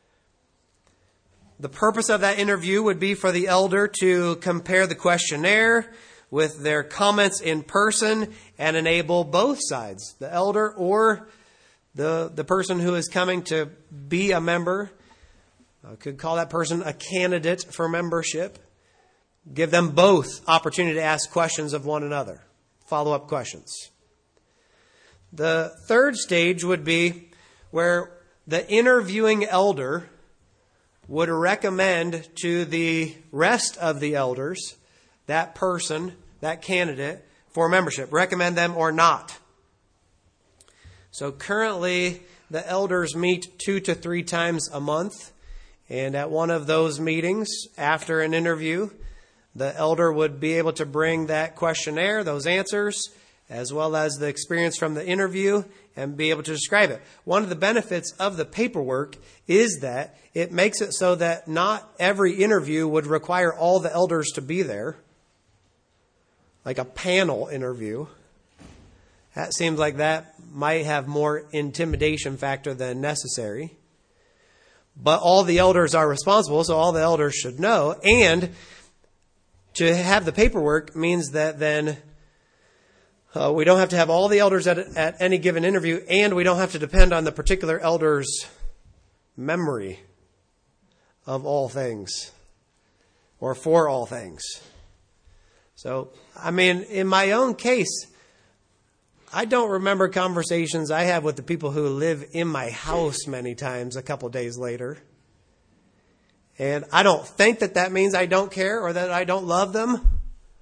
The purpose of that interview would be for the elder to compare the questionnaire with their comments in person and enable both sides, the elder or the, the person who is coming to be a member. I could call that person a candidate for membership. Give them both opportunity to ask questions of one another, follow-up questions. The third stage would be where the interviewing elder would recommend to the rest of the elders that person, that candidate, for membership. Recommend them or not. So currently, the elders meet two to three times a month. And at one of those meetings, after an interview, the elder would be able to bring that questionnaire, those answers, as well as the experience from the interview, and be able to describe it. One of the benefits of the paperwork is that it makes it so that not every interview would require all the elders to be there, like a panel interview. That seems like that might have more intimidation factor than necessary. But all the elders are responsible, so all the elders should know. And to have the paperwork means that then Uh, we don't have to have all the elders at, at any given interview, and we don't have to depend on the particular elder's memory of all things or for all things. So, I mean, in my own case, I don't remember conversations I have with the people who live in my house many times a couple days later. And I don't think that that means I don't care or that I don't love them.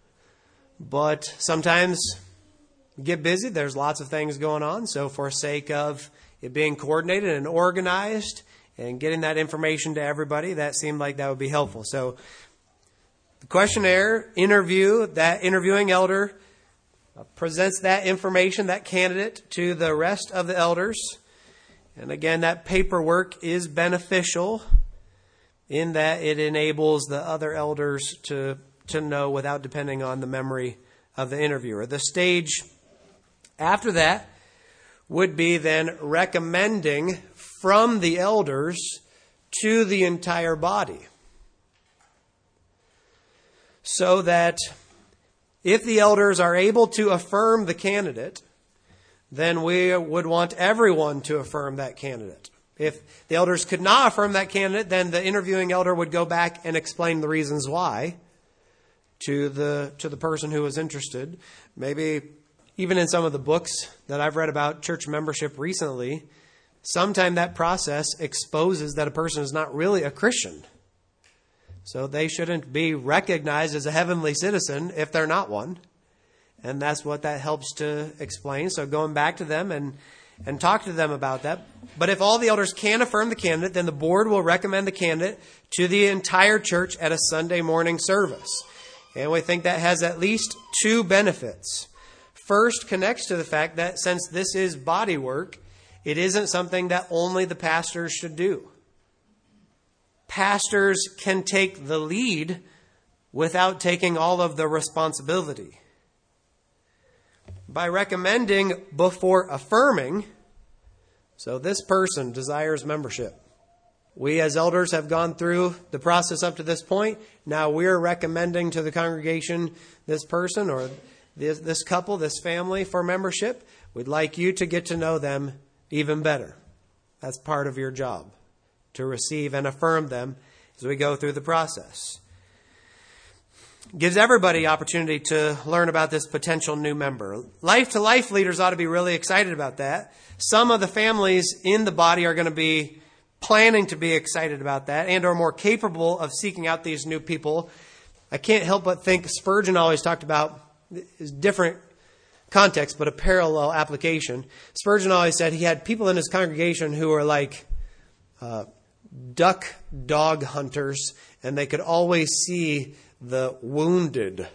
But sometimes get busy. There's lots of things going on. So for sake of it being coordinated and organized and getting that information to everybody, that seemed like that would be helpful. So the questionnaire, interview, that interviewing elder presents that information, that candidate, to the rest of the elders. And again, that paperwork is beneficial in that it enables the other elders to, to know without depending on the memory of the interviewer. The stage after that would be then recommending from the elders to the entire body. So that if the elders are able to affirm the candidate, then we would want everyone to affirm that candidate. If the elders could not affirm that candidate, then the interviewing elder would go back and explain the reasons why to the to the person who was interested. Maybe even in some of the books that I've read about church membership recently, sometime that process exposes that a person is not really a Christian. So they shouldn't be recognized as a heavenly citizen if they're not one. And that's what that helps to explain. So going back to them and, and talk to them about that. But if all the elders can affirm the candidate, then the board will recommend the candidate to the entire church at a Sunday morning service. And we think that has at least two benefits. First, connects to the fact that since this is body work, it isn't something that only the pastors should do. pastors can take the lead without taking all of the responsibility. By recommending before affirming, so this person desires membership. We as elders have gone through the process up to this point. Now we're recommending to the congregation this person or this, this couple, this family for membership. We'd like you to get to know them even better. That's part of your job, to receive and affirm them as we go through the process. Gives everybody opportunity to learn about this potential new member. Life-to-life leaders ought to be really excited about that. Some of the families in the body are going to be planning to be excited about that and are more capable of seeking out these new people. I can't help but think Spurgeon always talked about different context, but a parallel application. Spurgeon always said he had people in his congregation who were like uh, duck dog hunters, and they could always see the wounded.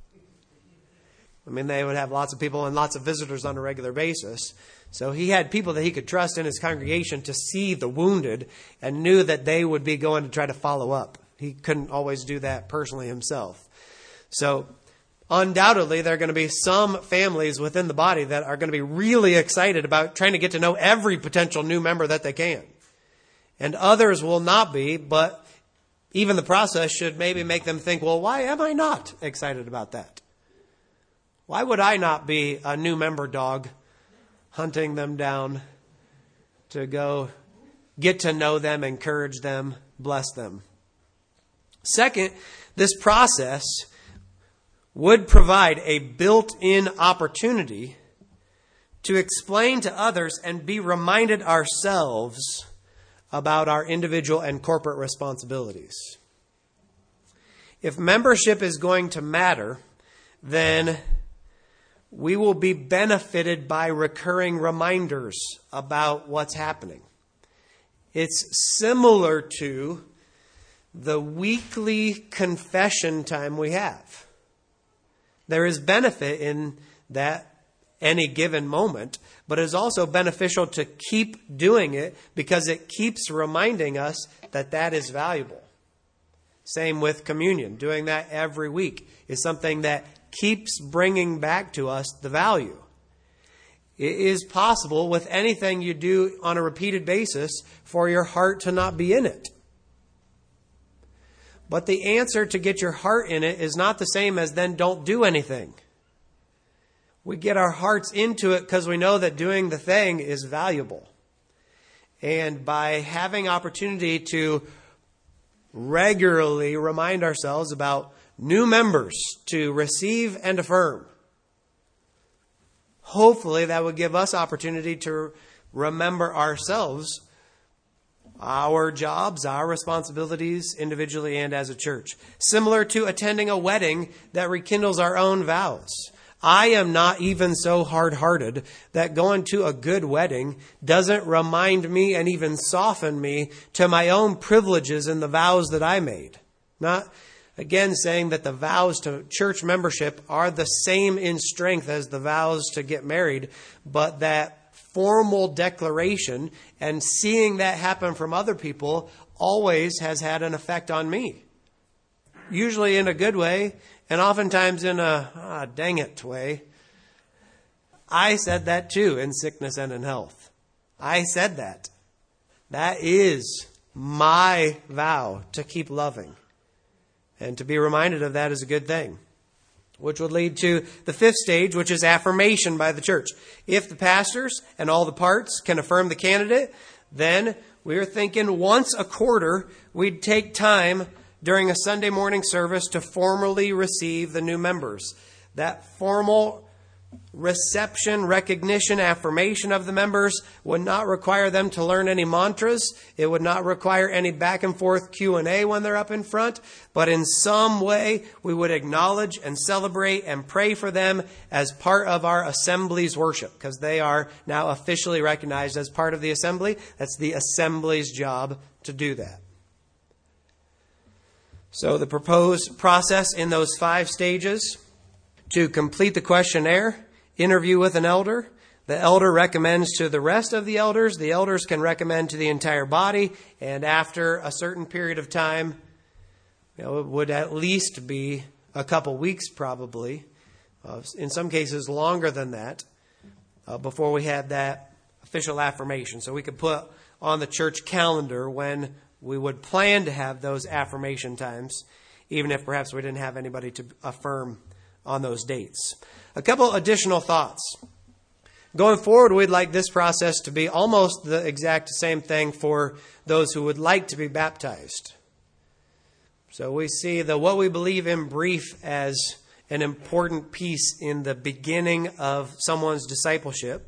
I mean, they would have lots of people and lots of visitors on a regular basis. So he had people that he could trust in his congregation to see the wounded and knew that they would be going to try to follow up. He couldn't always do that personally himself. So undoubtedly, there are going to be some families within the body that are going to be really excited about trying to get to know every potential new member that they can. And others will not be, but even the process should maybe make them think, well, why am I not excited about that? Why would I not be a new member dog hunting them down to go get to know them, encourage them, bless them? Second, this process would provide a built-in opportunity to explain to others and be reminded ourselves about our individual and corporate responsibilities. If membership is going to matter, then we will be benefited by recurring reminders about what's happening. It's similar to the weekly confession time we have. There is benefit in that any given moment, but it is also beneficial to keep doing it because it keeps reminding us that that is valuable. Same with communion. Doing that every week is something that keeps bringing back to us the value. It is possible with anything you do on a repeated basis for your heart to not be in it. But the answer to get your heart in it is not the same as then don't do anything. We get our hearts into it because we know that doing the thing is valuable. And by having opportunity to regularly remind ourselves about new members to receive and affirm, hopefully that would give us opportunity to remember ourselves, our jobs, our responsibilities individually and as a church. Similar to attending a wedding that rekindles our own vows. I am not even so hard-hearted that going to a good wedding doesn't remind me and even soften me to my own privileges and the vows that I made. Not, again, saying that the vows to church membership are the same in strength as the vows to get married, but that formal declaration and seeing that happen from other people always has had an effect on me. Usually in a good way, and oftentimes in a ah, dang it way. I said that too in sickness and in health. I said that. That is my vow to keep loving. And to be reminded of that is a good thing. Which would lead to the fifth stage, which is affirmation by the church. If the pastors and all the parts can affirm the candidate, then we're thinking once a quarter we'd take time during a Sunday morning service to formally receive the new members. That formal reception, recognition, affirmation of the members would not require them to learn any mantras. It would not require any back and forth Q and A when they're up in front. But in some way, we would acknowledge and celebrate and pray for them as part of our assembly's worship, because they are now officially recognized as part of the assembly. That's the assembly's job to do that. So the proposed process in those five stages: to complete the questionnaire, interview with an elder, The elder recommends to the rest of the elders. The elders can recommend to the entire body. And after a certain period of time, you know, it would at least be a couple weeks probably, uh, in some cases longer than that, uh, before we had that official affirmation. So we could put on the church calendar when we would plan to have those affirmation times, even if perhaps we didn't have anybody to affirm on those dates. A couple additional thoughts. Going forward, we'd like this process to be almost the exact same thing for those who would like to be baptized. So we see the what we believe in brief as an important piece in the beginning of someone's discipleship.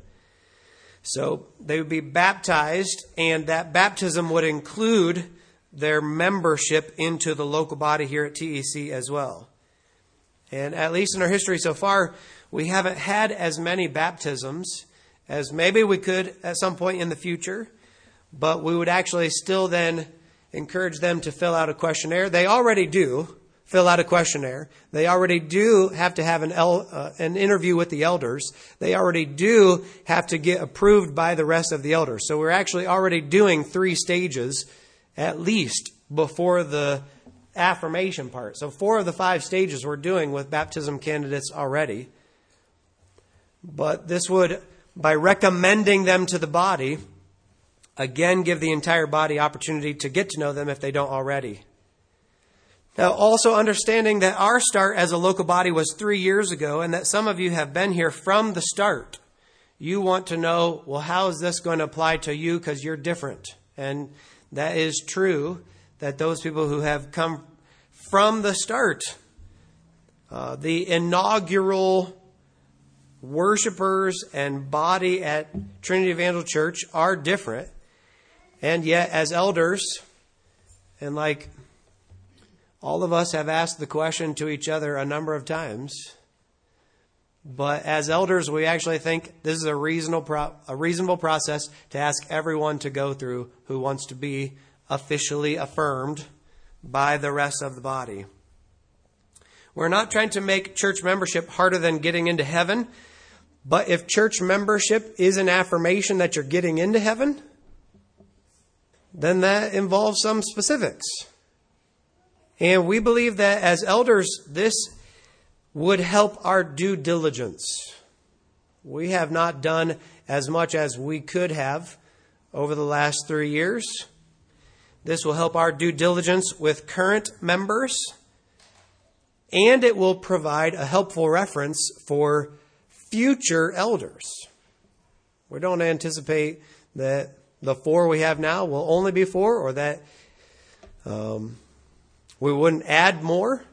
So they would be baptized, and that baptism would include their membership into the local body here at T E C as well. And at least in our history so far, we haven't had as many baptisms as maybe we could at some point in the future, but we would actually still then encourage them to fill out a questionnaire. They already do fill out a questionnaire. They already do have to have an el- uh, an interview with the elders. They already do have to get approved by the rest of the elders. So we're actually already doing three stages at least before the affirmation part. So four of the five stages we're doing with baptism candidates already. But this would, by recommending them to the body, again give the entire body opportunity to get to know them if they don't already. Now, also understanding that our start as a local body was three years ago, and that some of you have been here from the start. You want to know, well, how is this going to apply to you because you're different? And that is true, that those people who have come from the start, uh, the inaugural worshipers and body at Trinity Evangelical Church are different. And yet, as elders, and like all of us have asked the question to each other a number of times, but as elders, we actually think this is a reasonable pro- a reasonable process to ask everyone to go through who wants to be officially affirmed by the rest of the body. We're not trying to make church membership harder than getting into heaven, but if church membership is an affirmation that you're getting into heaven, then that involves some specifics. And we believe that as elders, this would help our due diligence. We have not done as much as we could have over the last three years. This will help our due diligence with current members, and it will provide a helpful reference for future elders. We don't anticipate that the four we have now will only be four, or that um, we wouldn't add more.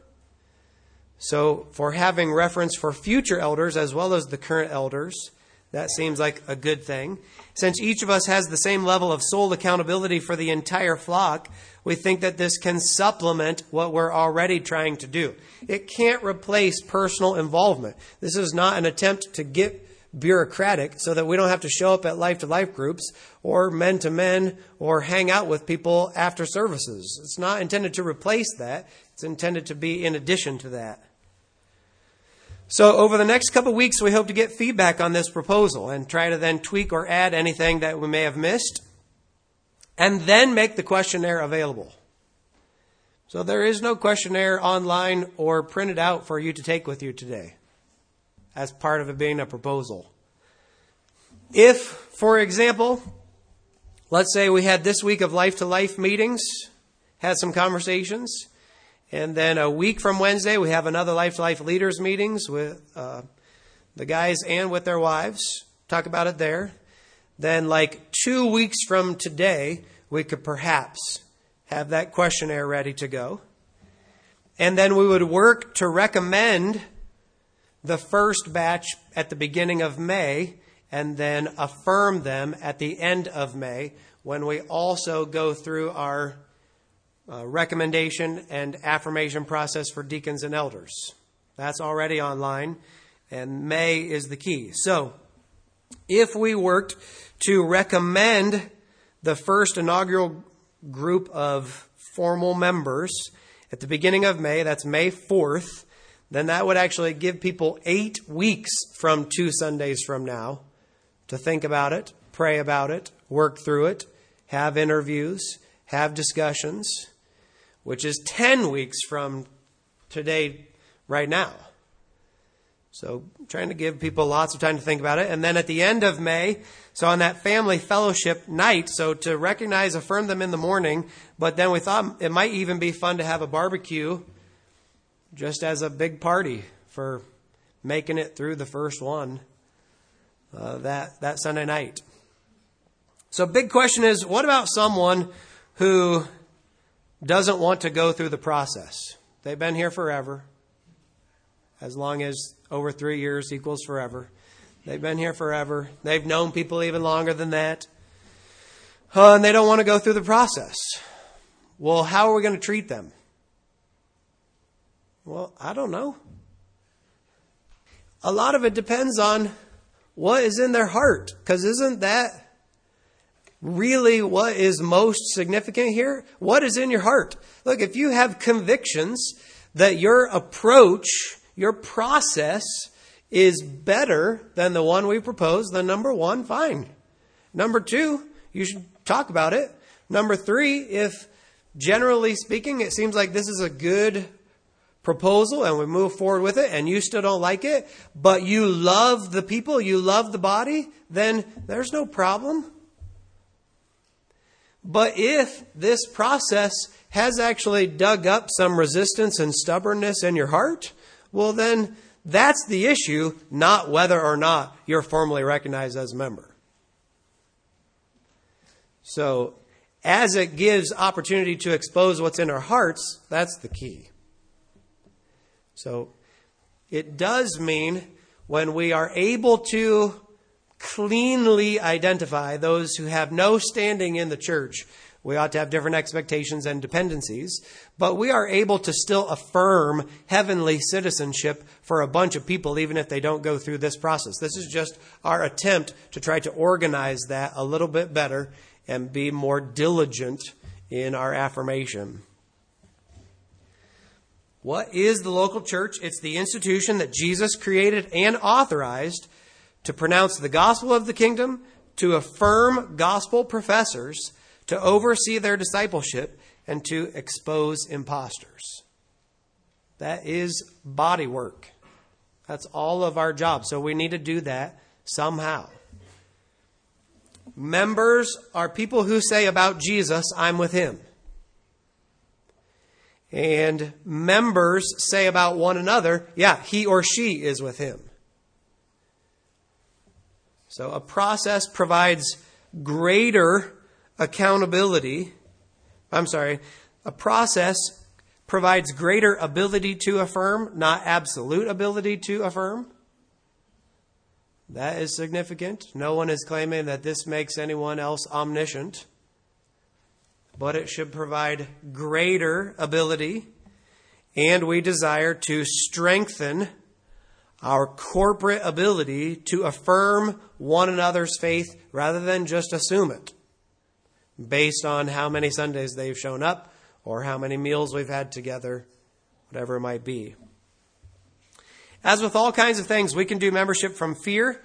So for having reference for future elders as well as the current elders, that seems like a good thing. Since each of us has the same level of soul accountability for the entire flock, we think that this can supplement what we're already trying to do. It can't replace personal involvement. This is not an attempt to get bureaucratic so that we don't have to show up at life-to-life groups or men-to-men or hang out with people after services. It's not intended to replace that. It's intended to be in addition to that. So over the next couple of weeks, we hope to get feedback on this proposal and try to then tweak or add anything that we may have missed, and then make the questionnaire available. So there is no questionnaire online or printed out for you to take with you today as part of it being a proposal. If, for example, let's say we had this week of life-to-life meetings, had some conversations, and then a week from Wednesday, we have another Life to Life leaders meetings with uh, the guys and with their wives. Talk about it there. Then like two weeks from today, we could perhaps have that questionnaire ready to go. And then we would work to recommend the first batch at the beginning of May and then affirm them at the end of May when we also go through our Uh, recommendation and affirmation process for deacons and elders. That's already online, and May is the key. So, if we worked to recommend the first inaugural group of formal members at the beginning of May, that's May fourth, then that would actually give people eight weeks from two Sundays from now to think about it, pray about it, work through it, have interviews, have discussions, which is ten weeks from today, right now. So trying to give people lots of time to think about it. And then at the end of May, so on that family fellowship night, so to recognize, affirm them in the morning, but then we thought it might even be fun to have a barbecue just as a big party for making it through the first one uh, that, that Sunday night. So big question is, what about someone who doesn't want to go through the process? They've been here forever. As long as over three years equals forever. They've been here forever. They've known people even longer than that. Uh, and they don't want to go through the process. Well, how are we going to treat them? Well, I don't know. A lot of it depends on what is in their heart. Because isn't that really what is most significant here? What is in your heart? Look, if you have convictions that your approach, your process is better than the one we propose, then number one, fine. Number two, you should talk about it. Number three, if generally speaking, it seems like this is a good proposal and we move forward with it and you still don't like it, but you love the people, you love the body, then there's no problem. But if this process has actually dug up some resistance and stubbornness in your heart, well, then that's the issue, not whether or not you're formally recognized as a member. So, as it gives opportunity to expose what's in our hearts, that's the key. So, it does mean when we are able to cleanly identify those who have no standing in the church, we ought to have different expectations and dependencies, but we are able to still affirm heavenly citizenship for a bunch of people, even if they don't go through this process. This is just our attempt to try to organize that a little bit better and be more diligent in our affirmation. What is the local church? It's the institution that Jesus created and authorized to pronounce the gospel of the kingdom, to affirm gospel professors, to oversee their discipleship, and to expose imposters. That is body work. That's all of our job. So we need to do that somehow. Members are people who say about Jesus, I'm with him. And members say about one another, yeah, he or she is with him. So a process provides greater accountability. I'm sorry. A process provides greater ability to affirm, not absolute ability to affirm. That is significant. No one is claiming that this makes anyone else omniscient. But it should provide greater ability. And we desire to strengthen our corporate ability to affirm one another's faith rather than just assume it based on how many Sundays they've shown up or how many meals we've had together, whatever it might be. As with all kinds of things, we can do membership from fear,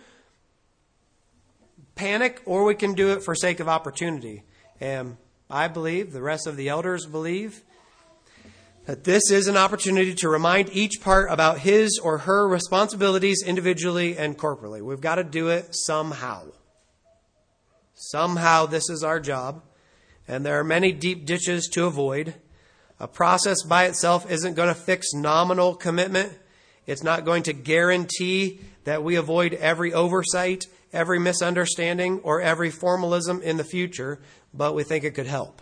panic, or we can do it for sake of opportunity. And I believe, the rest of the elders believe, that this is an opportunity to remind each part about his or her responsibilities individually and corporately. We've got to do it somehow. Somehow this is our job. And there are many deep ditches to avoid. A process by itself isn't going to fix nominal commitment. It's not going to guarantee that we avoid every oversight, every misunderstanding, or every formalism in the future, but we think it could help.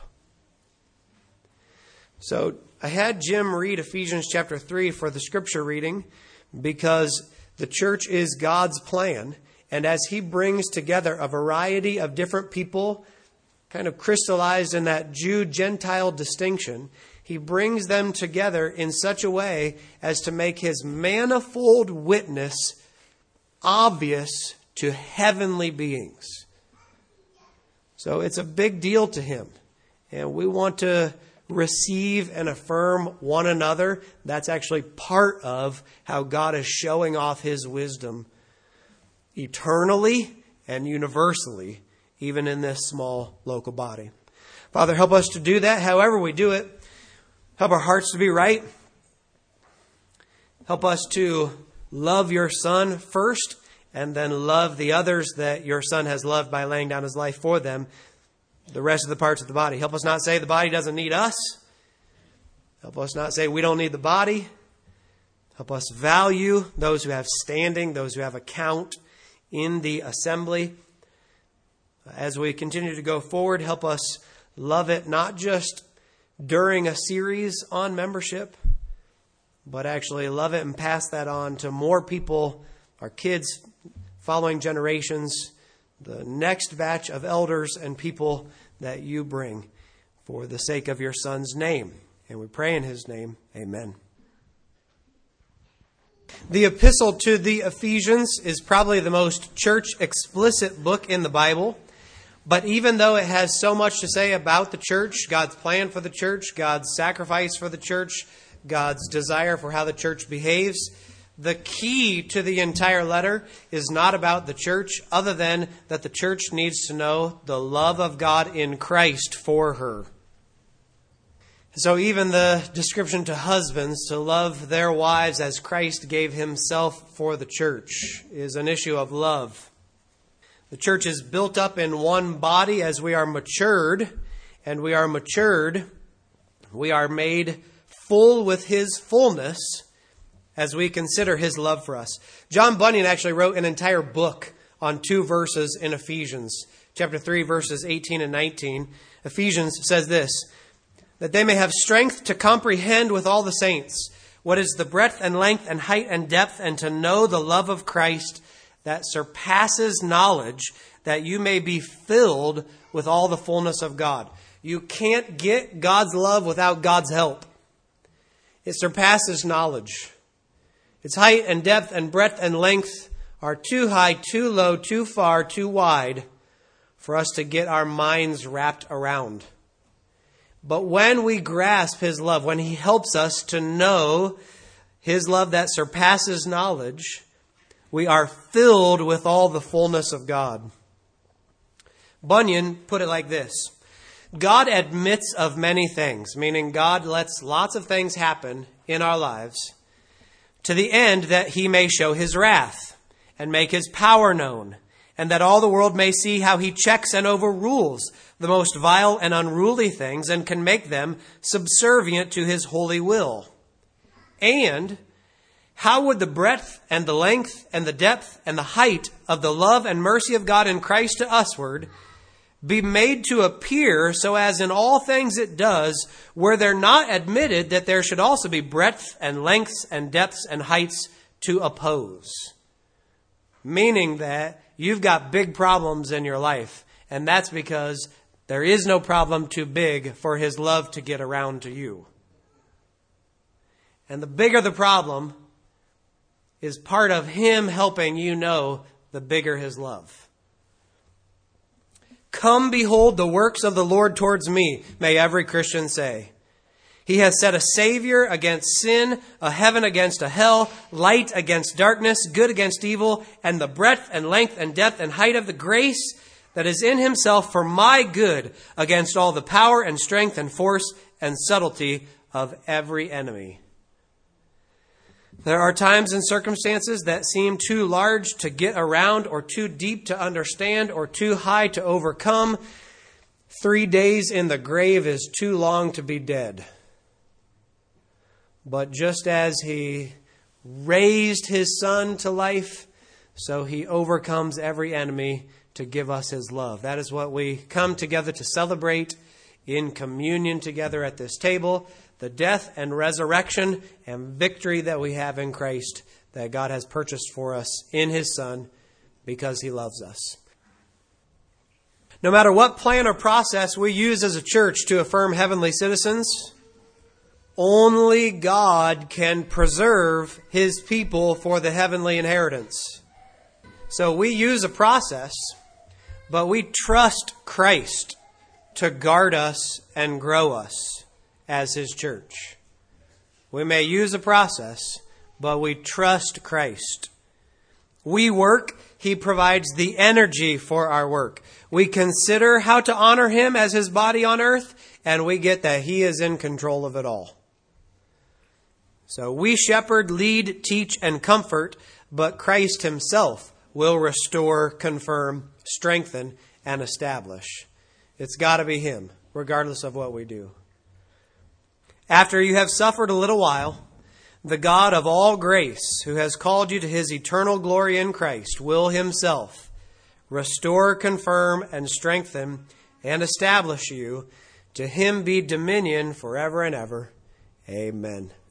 So I had Jim read Ephesians chapter three for the scripture reading because the church is God's plan. And as he brings together a variety of different people, kind of crystallized in that Jew-Gentile distinction, he brings them together in such a way as to make his manifold witness obvious to heavenly beings. So it's a big deal to him. And we want to receive and affirm one another. That's actually part of how God is showing off his wisdom eternally and universally, even in this small local body. Father, help us to do that however we do it. Help our hearts to be right. Help us to love your Son first, and then love the others that your Son has loved by laying down his life for them, the rest of the parts of the body. Help us not say the body doesn't need us. Help us not say we don't need the body. Help us value those who have standing, those who have account in the assembly. As we continue to go forward, help us love it not just during a series on membership, but actually love it and pass that on to more people, our kids, following generations, the next batch of elders and people that you bring for the sake of your Son's name. And we pray in his name, amen. The epistle to the Ephesians is probably the most church-explicit book in the Bible. But even though it has so much to say about the church, God's plan for the church, God's sacrifice for the church, God's desire for how the church behaves, the key to the entire letter is not about the church, other than that the church needs to know the love of God in Christ for her. So even the description to husbands to love their wives as Christ gave himself for the church is an issue of love. The church is built up in one body as we are matured, and we are matured. We are made full with his fullness as we consider his love for us. John Bunyan actually wrote an entire book on two verses in Ephesians. Chapter three, verses eighteen and nineteen. Ephesians says this, that they may have strength to comprehend with all the saints what is the breadth and length and height and depth, and to know the love of Christ that surpasses knowledge, that you may be filled with all the fullness of God. You can't get God's love without God's help. It surpasses knowledge. Its height and depth and breadth and length are too high, too low, too far, too wide for us to get our minds wrapped around. But when we grasp his love, when he helps us to know his love that surpasses knowledge, we are filled with all the fullness of God. Bunyan put it like this. God admits of many things, meaning God lets lots of things happen in our lives to the end that he may show his wrath and make his power known, and that all the world may see how he checks and overrules the most vile and unruly things and can make them subservient to his holy will. And how would the breadth and the length and the depth and the height of the love and mercy of God in Christ to usward be made to appear so as in all things it does, were there not admitted that there should also be breadth and lengths and depths and heights to oppose? Meaning that you've got big problems in your life, and that's because there is no problem too big for his love to get around to you. And the bigger the problem is part of him helping you know the bigger his love. Come behold the works of the Lord towards me, may every Christian say. He has set a Savior against sin, a heaven against a hell, light against darkness, good against evil, and the breadth and length and depth and height of the grace that is in himself for my good against all the power and strength and force and subtlety of every enemy. There are times and circumstances that seem too large to get around, or too deep to understand, or too high to overcome. Three days in the grave is too long to be dead. But just as he raised his Son to life, so he overcomes every enemy to give us his love. That is what we come together to celebrate in communion together at this table. The death and resurrection and victory that we have in Christ, that God has purchased for us in his Son because he loves us. No matter what plan or process we use as a church to affirm heavenly citizens, only God can preserve his people for the heavenly inheritance. So we use a process, but we trust Christ to guard us and grow us as his church. We may use a process, but we trust Christ. We work, He provides the energy for our work. We consider how to honor Him as His body on earth, and we get that He is in control of it all. So we shepherd, lead, teach, and comfort, but Christ Himself will restore, confirm, strengthen, and establish. It's got to be Him, regardless of what we do. After you have suffered a little while, the God of all grace, who has called you to His eternal glory in Christ, will Himself restore, confirm, and strengthen, and establish you. To Him be dominion forever and ever. Amen.